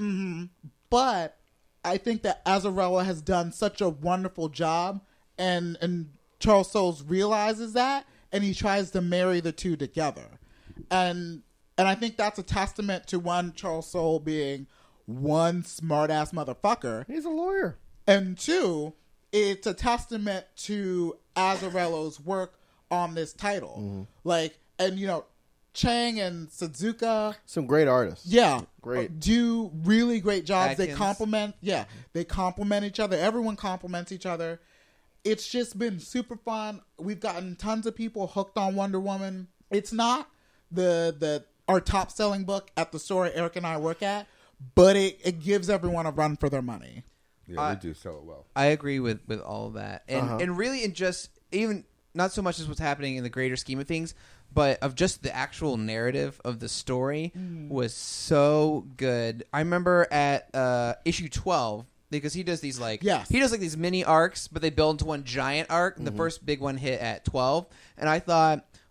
But I think that Azzarello has done such a wonderful job, and and Charles Soule realizes that, and he tries to marry the two together, and and I think that's a testament to one, Charles Soule being one smart ass motherfucker, He's a lawyer. and two, it's a testament to Azzarello's work on this title. Like, and you know, Chang and Suzuka, Some great artists. yeah, Great. do really great jobs. They Atkins. complement, yeah, they complement each other. Everyone complements each other. It's just been super fun. We've gotten tons of people hooked on Wonder Woman. It's not the the our top selling book at the store Eric and I work at, but it, it gives everyone a run for their money. Yeah, Uh, they do sell it well. I agree with, with all of that. And Uh-huh. and really in just even not so much as what's happening in the greater scheme of things, but of just the actual narrative of the story was so good. I remember at uh, issue twelve, because he does these like Yes. he does like these mini arcs, but they build into one giant arc. And the first big one hit at twelve, and I thought,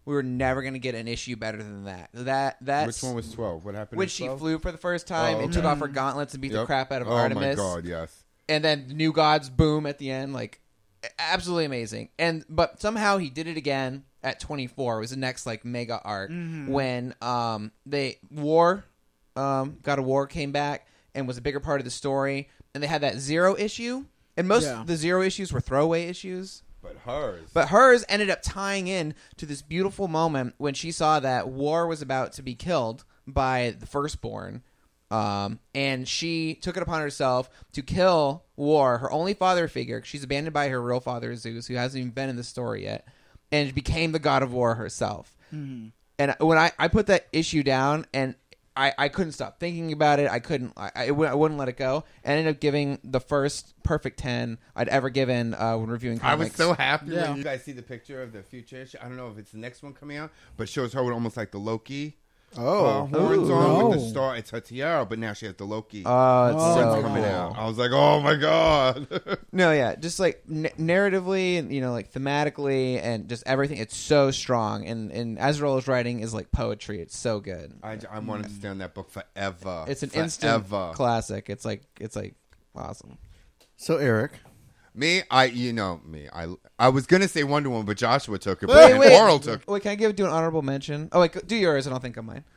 we were never going to get an issue better than that. That that's Which one was twelve? What happened? when in she twelve? flew for the first time Oh, and okay. took off her gauntlets and beat the Yep. crap out of oh Artemis. my god, yes. And then the New Gods boom at the end, like absolutely amazing. And but somehow he did it again at twenty-four. It was the next like mega arc Mm-hmm. when um they War, um God of War came back and was a bigger part of the story, and they had that Zero issue, and most Yeah. of the Zero issues were throwaway issues. But hers. But hers ended up tying in to this beautiful moment when she saw that War was about to be killed by the Firstborn. Um, and she took it upon herself to kill War, her only father figure. She's abandoned by her real father, Zeus, who hasn't even been in the story yet, and became the god of war herself. Mm-hmm. And when I, I put that issue down, and I, I couldn't stop thinking about it. I couldn't. I, I, w- I wouldn't let it go. I ended up giving the first perfect ten I'd ever given uh, when reviewing I comics. was so happy Yeah. when you guys see the picture of the future issue. I don't know if it's the next one coming out, but shows her with almost like the Loki Oh, uh, horns Ooh. on with the No. star. It's her tiara, but now she has the Loki Oh, it's Oh, so my coming cool. out. I was like, oh my god. No, yeah, just like n- narratively, and you know, like thematically, and just everything. It's so strong, and and Azrael's writing is like poetry. It's so good. I, I wanted to stay on that book forever. It's an forever. instant classic. It's like it's like awesome. So Eric, Me, I you know me. I I was gonna say Wonder Woman, but Joshua took it. But Wait, then wait. Oral took. Wait, can I give do an honorable mention? Oh, wait, go- do yours, and I'll think of mine.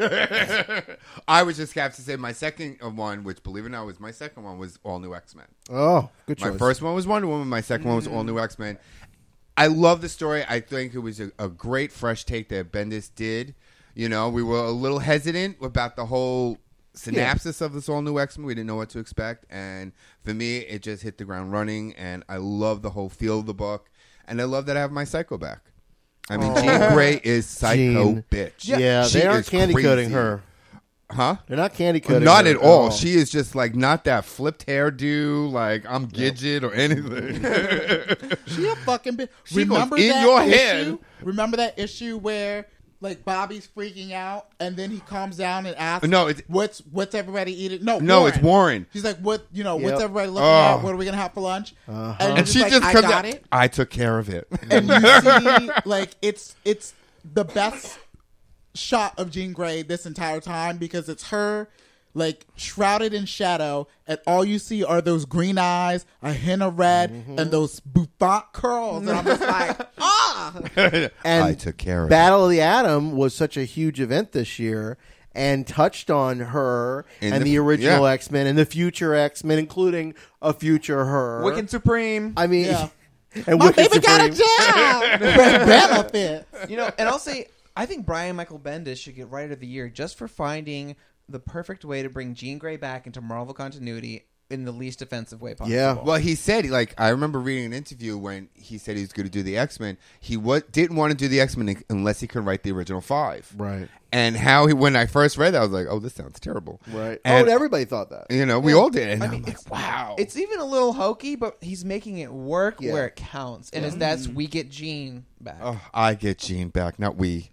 I was just have to say my second one, which believe it or not was my second one, was All New X Men. oh, good choice. My first one was Wonder Woman. My second one was All New X Men. I love the story. I think it was a, a great fresh take that Bendis did. You know, we were a little hesitant about the whole synopsis of this All New X Men. We didn't know what to expect, and for me, it just hit the ground running. And I love the whole feel of the book, and I love that I have my Psycho back. I mean, Jean Grey is Psycho Jean. bitch. Yeah, She they aren't is candy crazy. coating her. Huh? They're not candy coating. Not her at all. all. She is just like not that flipped hairdo, like I'm Gidget or anything. She a fucking bitch. She goes Remember in that your issue? head. Remember that issue where like Bobby's freaking out, and then he calms down and asks, No, it's- what's what's everybody eating?" No, No, Warren. it's Warren. She's like, "What? You know, Yep. what's everybody looking Oh. at? What are we gonna have for lunch?" Uh-huh. And, And and she like, just "I comes got out. it." I took care of it. And you see, like, it's it's the best shot of Jean Grey this entire time because it's her, like, shrouded in shadow, and all you see are those green eyes, a hint of red, Mm-hmm. and those bouffant curls. And I'm just like, ah! And I took care of Battle of the Atom was such a huge event this year and touched on her In and the- the, original yeah. X-Men and the future X-Men, including a future her. Wicked Supreme. I mean, Yeah. and My Wicked baby got a Supreme. job! With benefits. You know, and I'll say, I think Brian Michael Bendis should get Writer of the Year just for finding the perfect way to bring Jean Grey back into Marvel continuity in the least offensive way possible. Yeah. Well, he said, like, I remember reading an interview when he said he was going to do the X-Men. He wa- didn't want to do the X-Men unless he could write the original five. Right. And how he, when I first read that, I was like, oh, this sounds terrible. Right. And, oh, and everybody thought that. you know, we all did. And I I mean, am like, it's- wow. It's even a little hokey, but he's making it work Yeah. where it counts. And it's that's we get Jean back. Oh, I get Gene back, not we.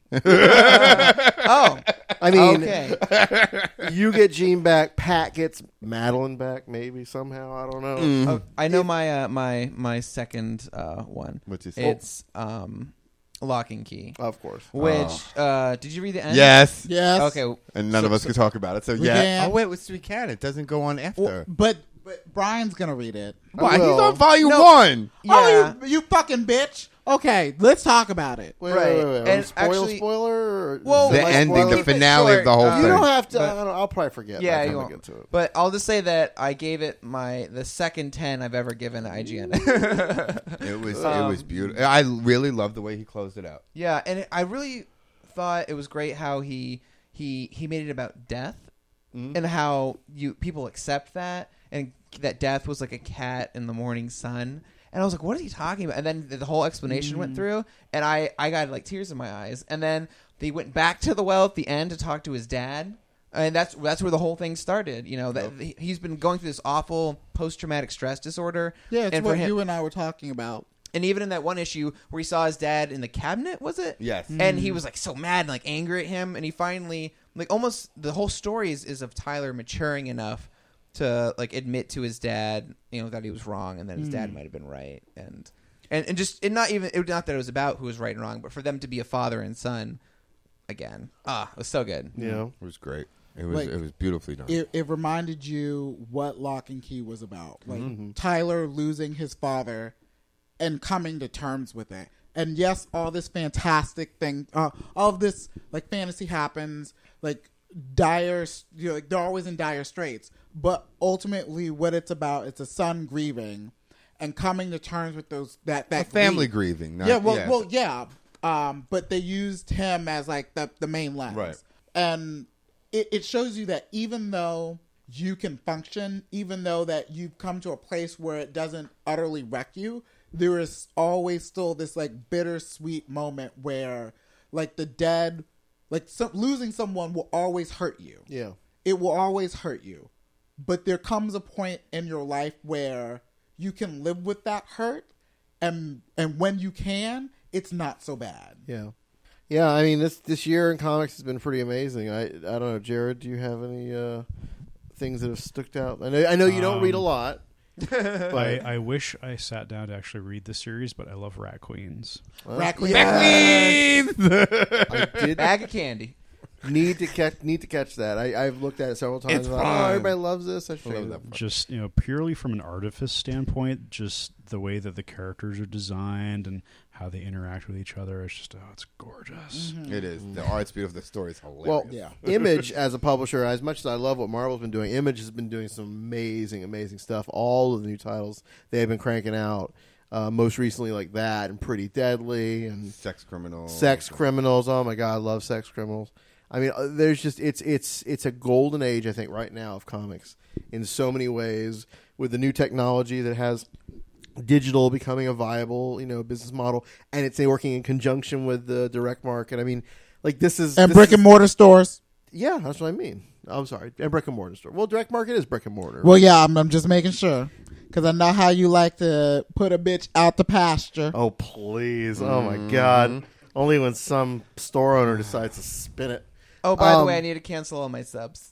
Oh, I mean, okay. you get Jean back, Pat gets Madeline back, maybe somehow. I don't know. Mm. Oh, I know my uh, my my second uh, one. What's his- It's um, Lock and Key. Of course. Which uh, did you read the end? Yes. Yes. Okay. And none So- of us so- could talk about it. So, We yeah. can. Oh, wait, we we can. It doesn't go on after. Well, but, but Brian's going to read it. Why? He's will. on volume No. one. Yeah. Oh, you, you fucking bitch. Okay, let's talk about it. Wait, Right. wait, wait, wait. And Spoil, actually- spoiler? Or Well, The semi-spoiler? ending, the Keep it finale short, of the whole uh, You thing. don't have to. But- I don't, I'll probably forget. Yeah, by the you time I won't. get to it. But I'll just say that I gave it my the second ten I've ever given I G N. It was it Um, was beautiful. I really loved the way he closed it out. Yeah, and it, I really thought it was great how he he he made it about death Mhm. and how you people accept that and that death was like a cat in the morning sun. And I was like, what is he talking about? And then the whole explanation went through, and I, I got like tears in my eyes. And then they went back to the well at the end to talk to his dad. And that's that's where the whole thing started. You know, that he- he's been going through this awful post traumatic stress disorder. Yeah, it's and for what him, you and I were talking about. and even in that one issue where he saw his dad in the cabinet, was it? Yes. And he was like so mad and like angry at him, and he finally like almost the whole story is, is of Tyler maturing enough to like admit to his dad, you know, that he was wrong and that his dad might have been right. And and and just and not even it, not that it was about who was right and wrong, but for them to be a father and son again. Ah, it was so good. Yeah. It was great. It was Like, it was beautifully done. It, it reminded you what Lock and Key was about. Like Mm-hmm. Tyler losing his father and coming to terms with it. And yes, all this fantastic thing, uh, all of this like fantasy happens, like dire, you know, like they're always in dire straits. But ultimately, what it's about, it's a son grieving and coming to terms with those that that A family grief. grieving. Not, yeah, well, yeah. well, yeah. Um, but they used him as like the the main lens, Right. and it, it shows you that even though you can function, even though that you've come to a place where it doesn't utterly wreck you, there is always still this like bittersweet moment where like the dead, like some, losing someone will always hurt you. Yeah. It will always hurt you. But there comes a point in your life where you can live with that hurt, and and when you can, it's not so bad. Yeah. Yeah, I mean this this year in comics has been pretty amazing. I I don't know, Jared, do you have any uh, things that have stuck out? I know I know you don't Um, read a lot. I, I wish I sat down to actually read the series, but I love Rat Queens. Rat Queen. I did Bag of candy. need to catch need to catch that. I, I've looked at it several times. It's I'm like, fun. oh, everybody loves this. I should I love check it that out. part. Just, you know, purely from an artifice standpoint, just the way that the characters are designed and how they interact with each other, it's just, oh, it's gorgeous. It is. The art's beautiful. The story's hilarious. Well, Yeah. Image as a publisher, as much as I love what Marvel's been doing, Image has been doing some amazing, amazing stuff. All of the new titles they have been cranking out. Uh, most recently, like that and Pretty Deadly and Sex Criminals. Sex Criminals. Oh my god, I love Sex Criminals. I mean, uh, there's just it's it's it's a golden age, I think, right now of comics in so many ways with the new technology that has digital becoming a viable, you know, business model, and it's working in conjunction with the direct market. I mean, like this is And this brick is- and mortar stores. Yeah, that's what I mean. I'm sorry, and brick and mortar store. Well, direct market is brick and mortar. Well, yeah, I'm, I'm just making sure. Because I know how you like to put a bitch out the pasture. Oh please! Oh my god! Only when some store owner decides to spin it. Oh, by the Um, way, I need to cancel all my subs.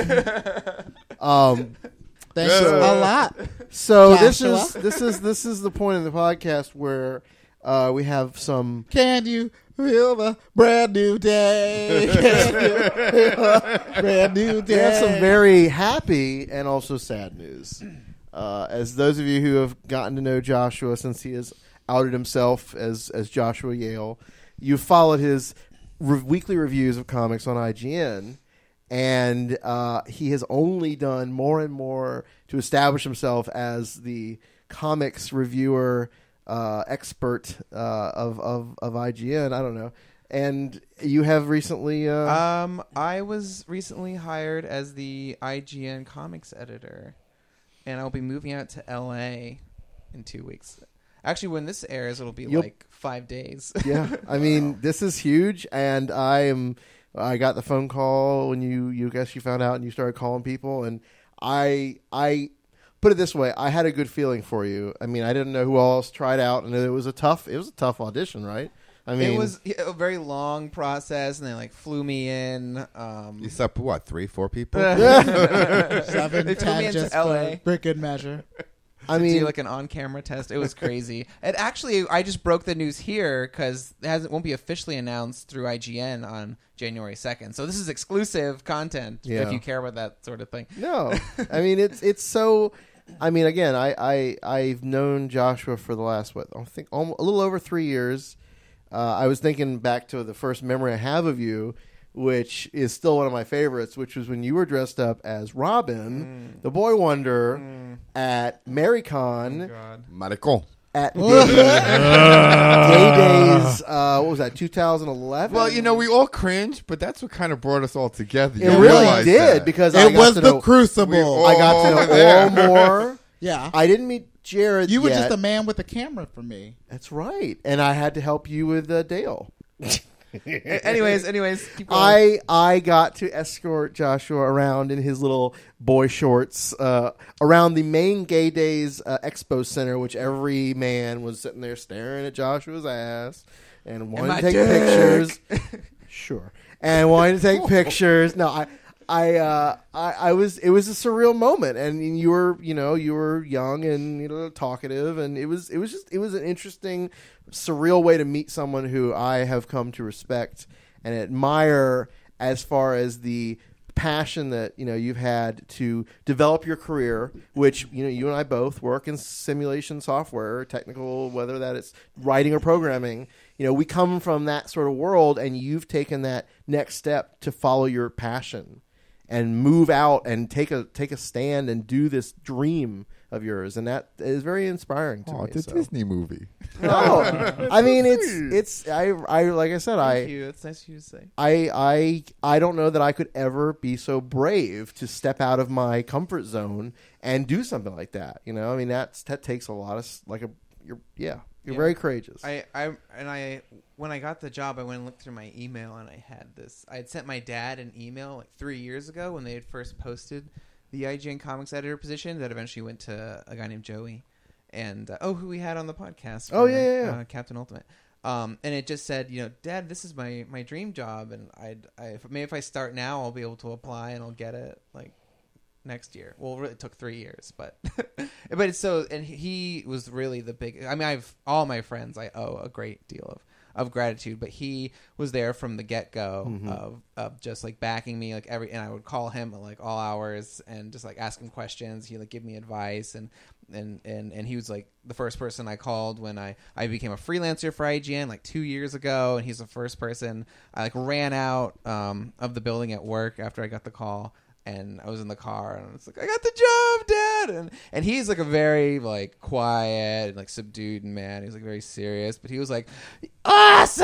um. Thanks So- a lot. So this Joshua? is this is this is the point of the podcast where uh, we have some. Can you feel the brand new day? Can you feel the brand new day? We have some very happy and also sad news. Uh, as those of you who have gotten to know Joshua since he has outed himself as as Joshua Yale, you've followed his re- weekly reviews of comics on I G N, and uh, he has only done more and more to establish himself as the comics reviewer uh, expert uh, of, of of I G N. I don't know. And you have recently. Uh, Um, I was recently hired as the I G N comics editor, and I'll be moving out to L A in two weeks. Actually, when this airs, it'll be You'll- like five days. Yeah, I mean, this is huge, and I am. I got the phone call when you, you guess you found out, and you started calling people, and I, I put it this way: I had a good feeling for you. I mean, I didn't know who else tried out, and it was a tough, it was a tough audition, right? I mean, it was yeah, a very long process, and they like flew me in. Um, You slept with what? Three, four people? Seven, They flew me ten, into just L A. for for good measure. I to mean, do like an on-camera test. It was crazy. And actually, I just broke the news here because it hasn't won't be officially announced through I G N on January second. So this is exclusive content Yeah. if you care about that sort of thing. no, I mean it's it's so. I mean, again, I I I've known Joshua for the last what I think almost, a little over three years. Uh, I was thinking back to the first memory I have of you, which is still one of my favorites, which was when you were dressed up as Robin, the Boy Wonder, at MaryCon God. Maricon. at Gay, Gay Days. Uh, what was that? twenty eleven. Well, you know, we all cringed, but that's what kind of brought us all together. it You really realize did that. because I It got was to the know, crucible. We all- I got to over know there. all more. yeah. I didn't meet Jared. you were yet. just a man with a camera for me. That's right, and I had to help you with uh, Dale. A- anyways, anyways, keep going. I I got to escort Joshua around in his little boy shorts uh, around the main Gay Days uh, Expo Center, which every man was sitting there staring at Joshua's ass and wanting my to take dick. pictures. Sure, and wanting to take pictures. No, I I, uh, I, I was, it was a surreal moment, and you were, you know, you were young and you know talkative, and it was, it was just, it was an interesting, surreal way to meet someone who I have come to respect and admire as far as the passion that you know you've had to develop your career, which you know you and I both work in simulation software, technical, whether that it's writing or programming. You know, we come from that sort of world, and you've taken that next step to follow your passion and move out and take a take a stand and do this dream of yours, and that is very inspiring to Oh, me. it's a so. Disney movie. No, I mean it's it's I I like I said I. Thank you. It's nice of you to say. I, I I don't know that I could ever be so brave to step out of my comfort zone and do something like that. You know, I mean that's that takes a lot of s- like a you're yeah you're Yeah. very courageous. I, I and I when I got the job, I went and looked through my email, and I had this. I had sent my dad an email like three years ago when they had first posted the I G N Comics editor position. That eventually went to a guy named Joey, and uh, oh, who we had on the podcast. Oh, from, yeah, yeah, yeah. Uh, Captain Ultimate. Um, and it just said, you know, Dad, this is my, my dream job, and I'd I if, maybe if I start now, I'll be able to apply and I'll get it like next year. Well, it really took three years, but but it's so, and he was really the big. I mean, I've all my friends I owe a great deal of. of gratitude, but he was there from the get-go Mm-hmm. of, of just like backing me like every, and I would call him at like all hours and just like ask him questions. He like give me advice, and and and and he was like the first person I called when I I became a freelancer for I G N like two years ago, and he's the first person I like ran out um of the building at work after I got the call. And I was in the car, and it's like, I got the job, Dad. And and he's like a very like quiet and like subdued man. He's like very serious, but he was like, awesome.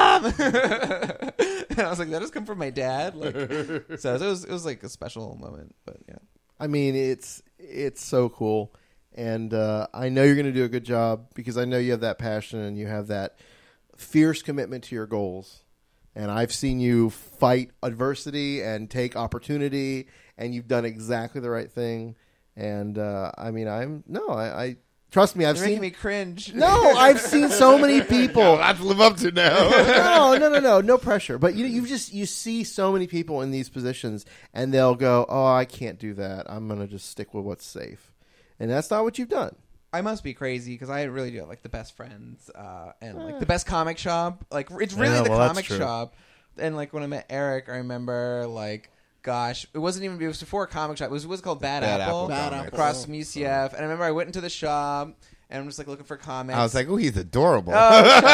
And I was like, that just come from my dad. Like, so it was it was like a special moment. But yeah, I mean it's it's so cool, and uh, I know you're going to do a good job because I know you have that passion and you have that fierce commitment to your goals. And I've seen you fight adversity and take opportunity, and you've done exactly the right thing. And uh, I mean, I'm no, I, I trust me. I've you're seen making me cringe. no, I've seen so many people. I have to live up to now. no, no, no, no, no pressure. But you, you just you see so many people in these positions, and they'll go, "Oh, I can't do that. I'm gonna just stick with what's safe," and that's not what you've done. I must be crazy because I really do have like the best friends uh, and like the best comic shop. Like it's really Yeah, the well, that's comic true. shop. And like when I met Eric, I remember like, gosh, it wasn't even it was before a comic shop. It was, it was called Bad, Bad Apple, Apple Bad Comics. across from U C F. And I remember I went into the shop and I'm just like looking for comics. I was like, oh, he's adorable. Oh, shut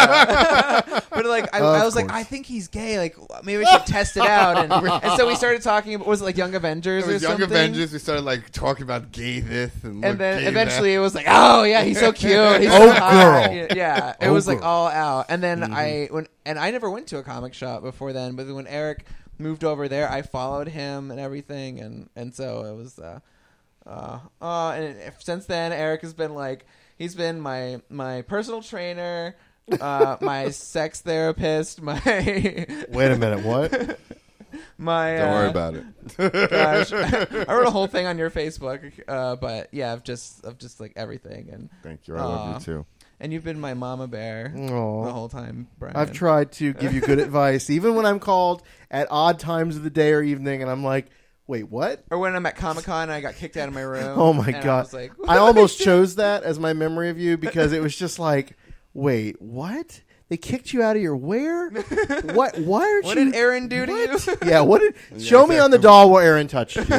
up. But like, I, Of I was like, course. I think he's gay. Like, maybe we should test it out. And, and so we started talking about, was it like Young Avengers It or was Young something? Avengers. We started like talking about gay this and, And then gay eventually that. it was like, oh yeah, he's so cute. He's Oh, so hot. girl. Yeah, it Oh, was like girl. all out. And then Mm-hmm. I when and I never went to a comic shop before then. But when Eric moved over there, I followed him and everything. And and so it was. Uh, uh, uh, and if, since then, Eric has been like he's been my my personal trainer, uh, my sex therapist, my Wait a minute, what? my. Don't uh, worry about it. Gosh, I wrote a whole thing on your Facebook, uh, but yeah, of just of just like everything, and Thank you. I love Aw. you too. and you've been my mama bear Aw. the whole time, Brian. I've tried to give you good advice, even when I'm called at odd times of the day or evening, and I'm like, "Wait, what?" Or when I'm at Comic Con, and I got kicked out of my room. Oh my and I god! was like, I almost chose that as my memory of you because it was just like, "Wait, what? They kicked you out of your where? What? Why aren't What you?" did Aaron do to What? you? Yeah, what did? Show me on the doll where Aaron touched you.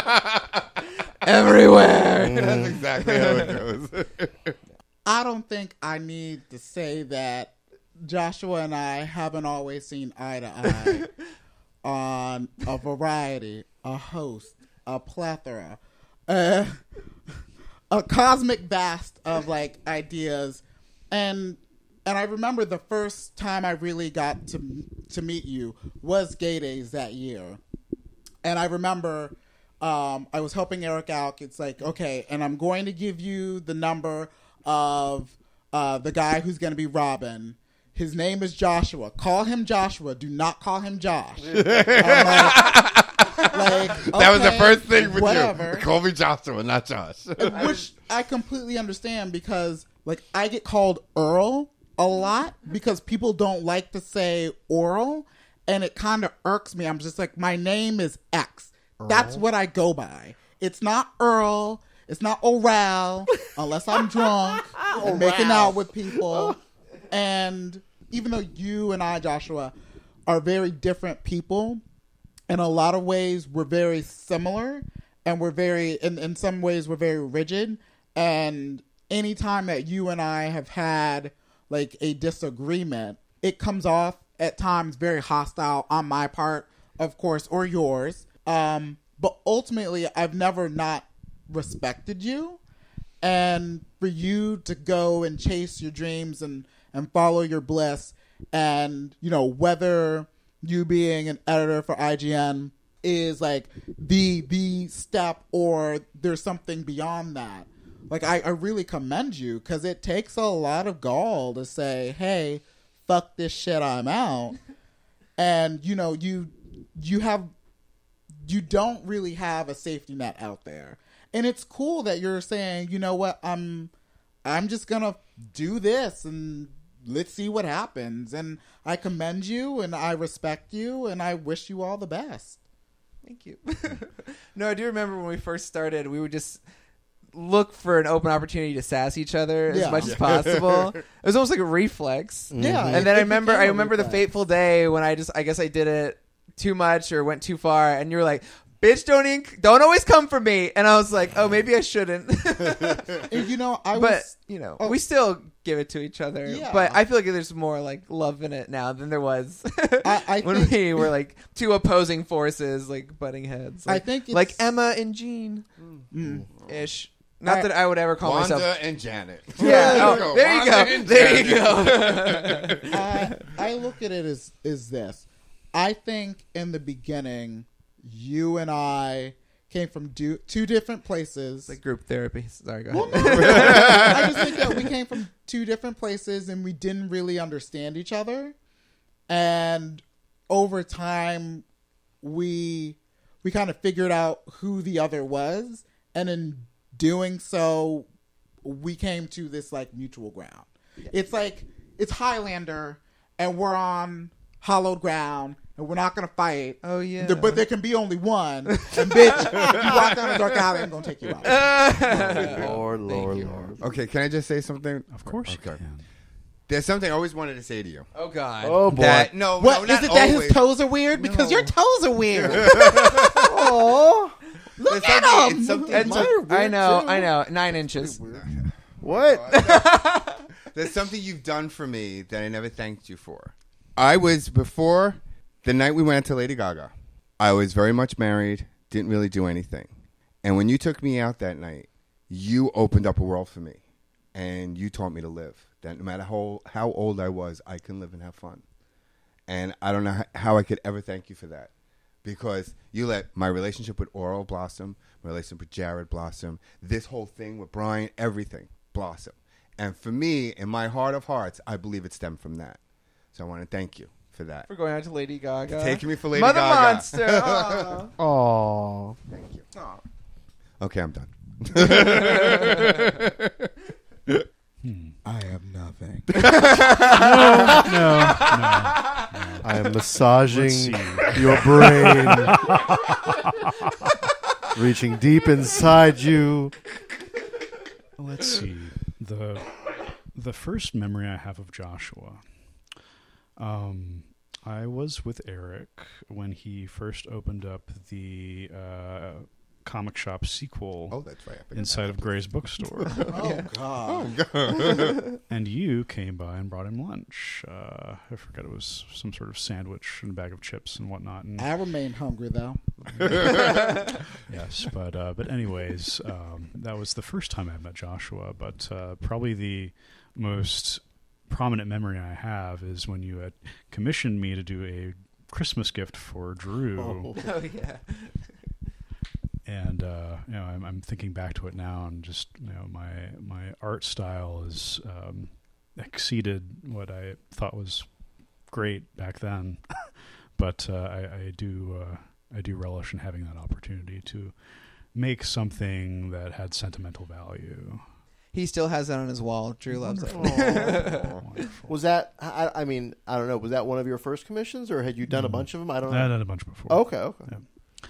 Everywhere. That's exactly how it goes. I don't think I need to say that Joshua and I haven't always seen eye to eye on a variety, a host, a plethora, uh, a cosmic vast of like ideas, and and I remember the first time I really got to to meet you was Gay Days that year, and I remember. Um, I was helping Eric out. It's like, okay, and I'm going to give you the number of uh, the guy who's going to be Robin. His name is Joshua. Call him Joshua. Do not call him Josh. I'm like, like, That was the okay, first thing with whatever. you. Call me Joshua, not Josh. Which I completely understand because, like, I get called Earl a lot because people don't like to say oral, and it kind of irks me. I'm just like, my name is X. That's what I go by. It's not Earl. It's not Oral, unless I'm drunk and making out with people. And even though you and I, Joshua, are very different people, in a lot of ways we're very similar, and we're very, in, in some ways we're very rigid. And anytime that you and I have had like a disagreement, it comes off at times very hostile on my part, of course, or yours. Um, but ultimately, I've never not respected you, and for you to go and chase your dreams and and follow your bliss, and you know, whether you being an editor for I G N is like the the step, or there's something beyond that. Like I, I really commend you, because it takes a lot of gall to say, hey, fuck this shit, I'm out. And you know, you you have you don't really have a safety net out there. And it's cool that you're saying, you know what, I'm I'm just going to do this and let's see what happens. And I commend you and I respect you and I wish you all the best. Thank you. No, I do remember when we first started, we would just look for an open opportunity to sass each other as Yeah. much as possible. It was almost like a reflex. Yeah. And then I it remember became I a remember the reflex. fateful day when I just I guess I did it too much or went too far, and you were like, bitch, don't even, don't always come for me. And I was like, oh, maybe I shouldn't. And you know, I But, was you know, oh. we still give it to each other. Yeah. But I feel like there's more like love in it now than there was I, I when think we were like two opposing forces, like butting heads. I Like, think it's, like Emma and Jean Mm. ish. Not I- that I would ever call Wanda myself. and Janet. Yeah. Oh, there you Wanda go. and There you Janet. go. I, I look at it as is this. I think in the beginning, you and I came from do, two different places. Like group therapy. Sorry, go Well, ahead. no, I just think that we came from two different places and we didn't really understand each other. And over time, we we kind of figured out who the other was, and in doing so, we came to this like mutual ground. It's like it's Highlander, and we're on hallowed ground, and we're not gonna fight. Oh, yeah. There- but there can be only one. And bitch, if you walk down a dark alley, I'm gonna take you out. Lord, Lord, you. Lord. Okay, can I just say something? Of course you Okay. can. There's something I always wanted to say to you. Oh, God. Oh boy. That, no, What no, is not it that always. his toes are weird? Because No. your toes are weird. Oh, Look It's at something- him. it's something- It's Mine a- are weird, I know, too. I know. Nine inches. what? There's something you've done for me that I never thanked you for. I was, before the night we went to Lady Gaga, I was very much married, didn't really do anything. And when you took me out that night, you opened up a world for me. And you taught me to live. That no matter how, how old I was, I can live and have fun. And I don't know how, how I could ever thank you for that. Because you let my relationship with Oral blossom, my relationship with Jared blossom, this whole thing with Brian, everything blossom. And for me, in my heart of hearts, I believe it stemmed from that. So I want to thank you for that. For going out to Lady Gaga. Taking me for Lady Mother Gaga. Monster. Aw. Oh, Thank you. Aw. Okay, I'm done. I have nothing. No, I am massaging Let's see. your brain, reaching deep inside you. no. Let's see. The the first memory I have of Joshua. Um, I was with Eric when he first opened up the uh, comic shop sequel Oh, that's right. I forgot inside of Gray's bookstore. Oh, God. And you came by and brought him lunch. Uh, I forget, it was some sort of sandwich and a bag of chips and whatnot. And I remain hungry, though. yes, but uh, but anyways, um, that was the first time I met Joshua. But uh, probably the most prominent memory I have is when you had commissioned me to do a Christmas gift for Drew. Oh. Oh, yeah. And uh, you know, I'm, I'm thinking back to it now, and just you know, my my art style has um, exceeded what I thought was great back then. But uh, I, I do uh, I do relish in having that opportunity to make something that had sentimental value. He still has that on his wall. Drew loves it. Wonderful. Was that? I, I mean, I don't know. Was that one of your first commissions, or had you done a bunch of them? I don't I had know. done a bunch before. Okay, okay.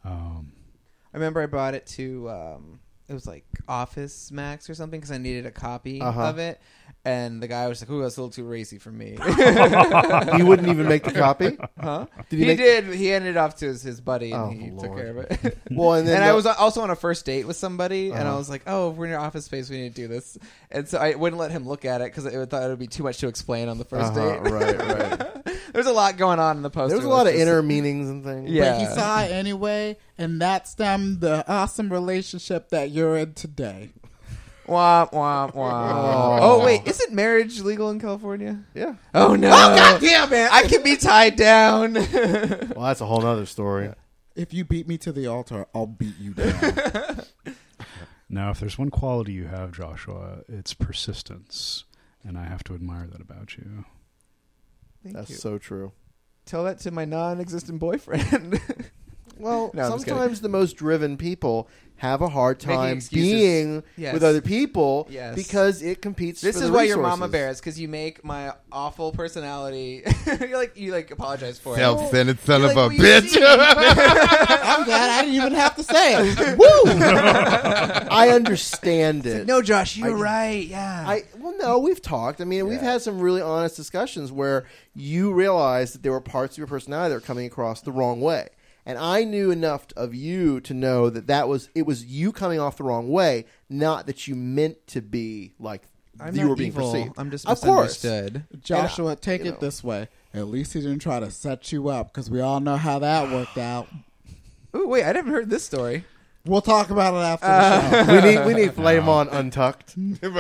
Um, I remember I brought it to um, it was like Office Max or something because I needed a copy Uh-huh. of it, and the guy was like, "Ooh, that's a little too racy for me." He wouldn't even make the copy. Huh? Did he he make- did. He handed it off to his, his buddy, and Oh, he took Lord. care of it. Well, and then and I the- was also on a first date with somebody, and I Uh-huh. was like, "Oh, if we're in your office space, we need to do this." And so I wouldn't let him look at it because I thought it would be too much to explain on the 1st Uh-huh, date. right, right. There's a lot going on in the poster. There was a lot of Let's just- inner meanings and things. Yeah. But he saw it anyway, and that stemmed the awesome relationship that you're in today. Wah, wah, wah. Oh, wait. Isn't marriage legal in California? Yeah. Oh, no. Oh, God damn it! I can be tied down. Well, that's a whole other story. If you beat me to the altar, I'll beat you down. now, if there's one quality you have, Joshua, it's persistence, and I have to admire that about you. Thank That's you. so true. Tell that to my non-existent boyfriend. Well, No, I'm just sometimes the most driven people have a hard Making time excuses. being Yes. with other people Yes. because it competes. This for is the why you're Mama resources. Bear. It's because you make my awful personality. you like you like apologize for it. Self-centered son You're of like, a "Well, you bitch. see." I'm glad I didn't even have to say it. Woo! I understand it. No, Josh, you're I- right. Yeah. I well, no, we've talked. I mean, we've Yeah. had some really honest discussions where you realized that there were parts of your personality that were coming across the wrong way, and I knew enough of you to know that that was it was you coming off the wrong way, not that you meant to be like I'm you not were being evil. perceived. I'm just of course. misunderstood. Joshua, take you it know. this way. At least he didn't try to set you up, because we all know how that worked out. Ooh, wait, I never heard this story. We'll talk about it after the show. we need we need Flame on Untucked.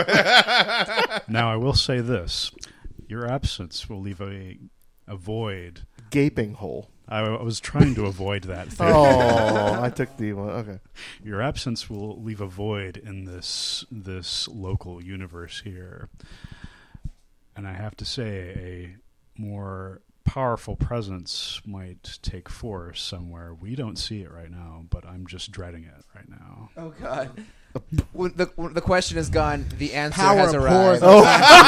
Now, I will say this: your absence will leave a a void. Gaping hole. I, I was trying to avoid that thing. Oh, I took the one. Okay. Your absence will leave a void in this this local universe here, and I have to say, a more powerful presence might take force somewhere. We don't see it right now, but I'm just dreading it right now. Oh God. When the when the question is gone. The answer Power has arrived. pours Oh,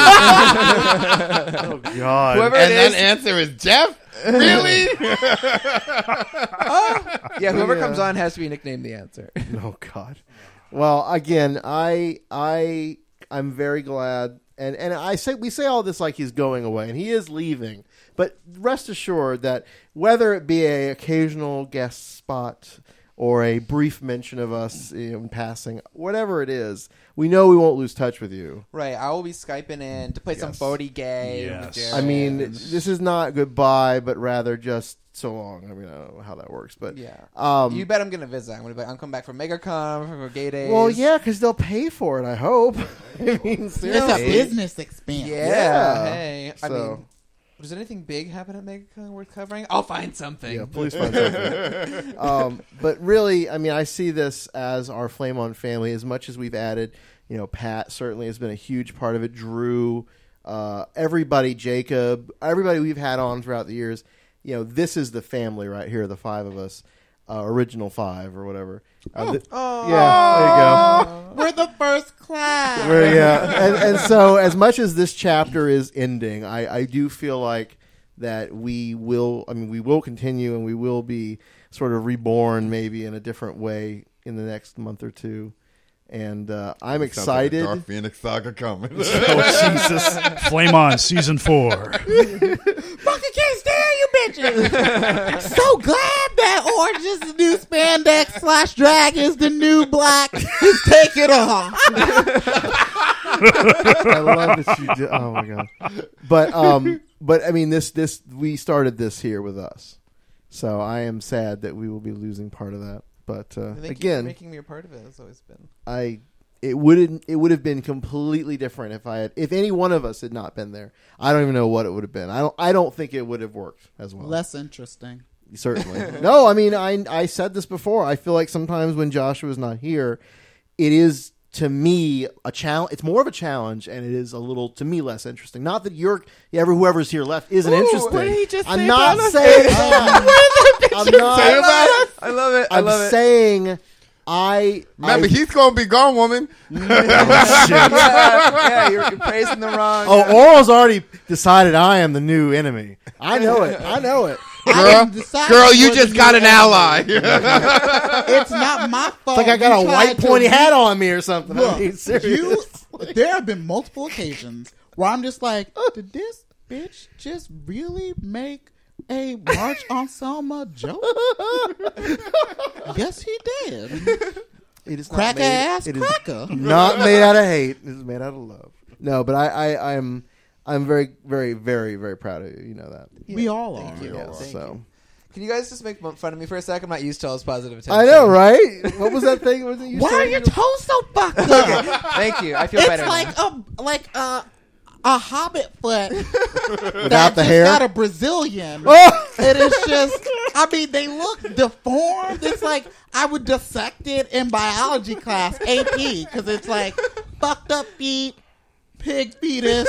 oh God. Whoever And it that is, answer is Jeff? Really? yeah, whoever Yeah. comes on has to be nicknamed the answer. Oh God. Well, again, I I I'm very glad, and and I say we say all this like he's going away, and he is leaving. But rest assured that whether it be a occasional guest spot or a brief mention of us you know, in passing, whatever it is, we know we won't lose touch with you. Right, I will be skyping in to play some Yes. forty game. Yes. with I mean, Jared. this is not goodbye, but rather just so long. I mean, I don't know how that works, but yeah. um, You bet I'm gonna visit. I'm gonna be. I'm coming back from MegaCon for Gay Days. well, yeah, because they'll pay for it. I hope. I mean, It's a seriously. business expense. Yeah. Yeah. Hey, I So- mean, does anything big happen at MegaCon worth covering? I'll find something. Yeah, please find something. um, but really, I mean, I see this as our Flame On family. As much as we've added, you know, Pat certainly has been a huge part of it. Drew, uh, everybody, Jacob, everybody we've had on throughout the years. You know, this is the family right here, the five of us, uh, original five or whatever. Uh, th- Oh. yeah, there you go. We're the first class. Where, yeah, and, and so as much as this chapter is ending, I, I do feel like that we will. I mean, we will continue, and we will be sort of reborn, maybe in a different way in the next month or two. And uh, I'm Sounds like a excited. Dark Phoenix saga coming. Oh Jesus! Flame on season four. Fucking can't stand you bitches. So glad that orange is the new spandex slash drag is the new black. Just take it off. I love that you did. Oh my god! But um, but I mean, this this we started this here with us, so I am sad that we will be losing part of that. But uh, Thank you for again, making me a part of it. It's always been. I it wouldn't it would have been completely different if I had if any one of us had not been there. I don't even know what it would have been. I don't I don't think it would have worked as well. Less interesting. Certainly. No, I mean I I said this before. I feel like sometimes when Joshua's not here, it is to me a challenge. It's more of a challenge, and it is a little to me less interesting. Not that you're ever whoever's here left isn't Ooh, interesting. what did he just I'm say not about us? saying that. I'm not. I love it. I love it. I I'm love it. saying I Remember, I, he's going to be gone, woman. yeah, yeah, you're, you're praising the wrong. Oh, Oral's already decided I am the new enemy. I know it. I know it. I Girl, am deciding girl, you for just the got new an anime. ally. It's not my fault. It's like I got You a tried white to pointy re- hat on me or something. Look, I mean, you, seriously. there have been multiple occasions where I'm just like, did this bitch just really make a March on Selma joke? Yes, he did. It is not Cracker made- ass it is cracker. not made out of hate. It is made out of love. No, but I, I, I'm, I'm very, very, very, very proud of you. You know that. We all are. Thank you. Yes, Thank so. you. Can you guys just make fun of me for a second? I'm not used to all this positive attention. I know, right? What was that thing? Was it you Why are saying? your toes so fucked up? Thank you. I feel It's better like now. a like a a hobbit foot Without that the just hair? got a Brazilian. Oh! It is just, I mean, they look deformed. It's like I would dissect it in biology class, A P, because it's like fucked up feet, pig fetus.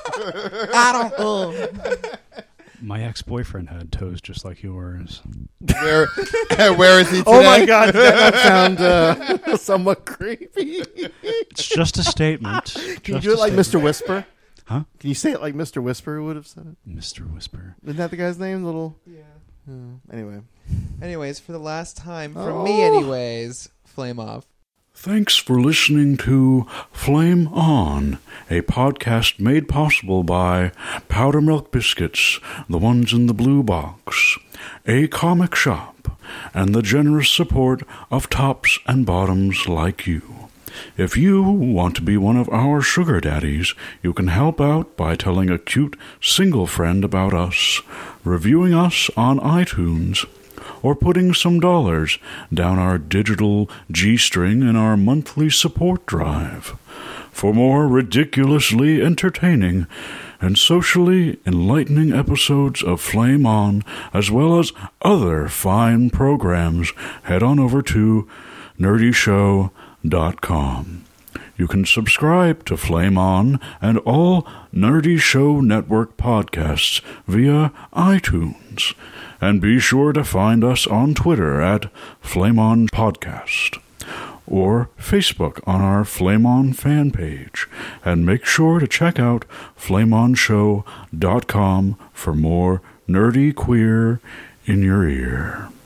I don't. Oh, My ex-boyfriend had toes just like yours. Where, where is he today? Oh my God, that does sound uh, somewhat creepy. It's just a statement. Can you Just do it a like statement. Mister Whisper? Huh? Can you say it like Mister Whisper would have said it? Mister Whisper. Isn't that the guy's name? Little. Yeah. Uh, anyway. Anyways, for the last time, from Oh. me, anyways, flame off. Thanks for listening to Flame On, a podcast made possible by Powder Milk Biscuits, the ones in the blue box, a comic shop, and the generous support of tops and bottoms like you. If you want to be one of our sugar daddies, you can help out by telling a cute single friend about us, reviewing us on iTunes, or putting some dollars down our digital G-string in our monthly support drive. For more ridiculously entertaining and socially enlightening episodes of Flame On, as well as other fine programs, head on over to nerdy show dot com. You can subscribe to Flame On and all Nerdy Show Network podcasts via iTunes. And be sure to find us on Twitter at Flame On Podcast or Facebook on our Flame On fan page. And make sure to check out flame on show dot com for more nerdy queer in your ear.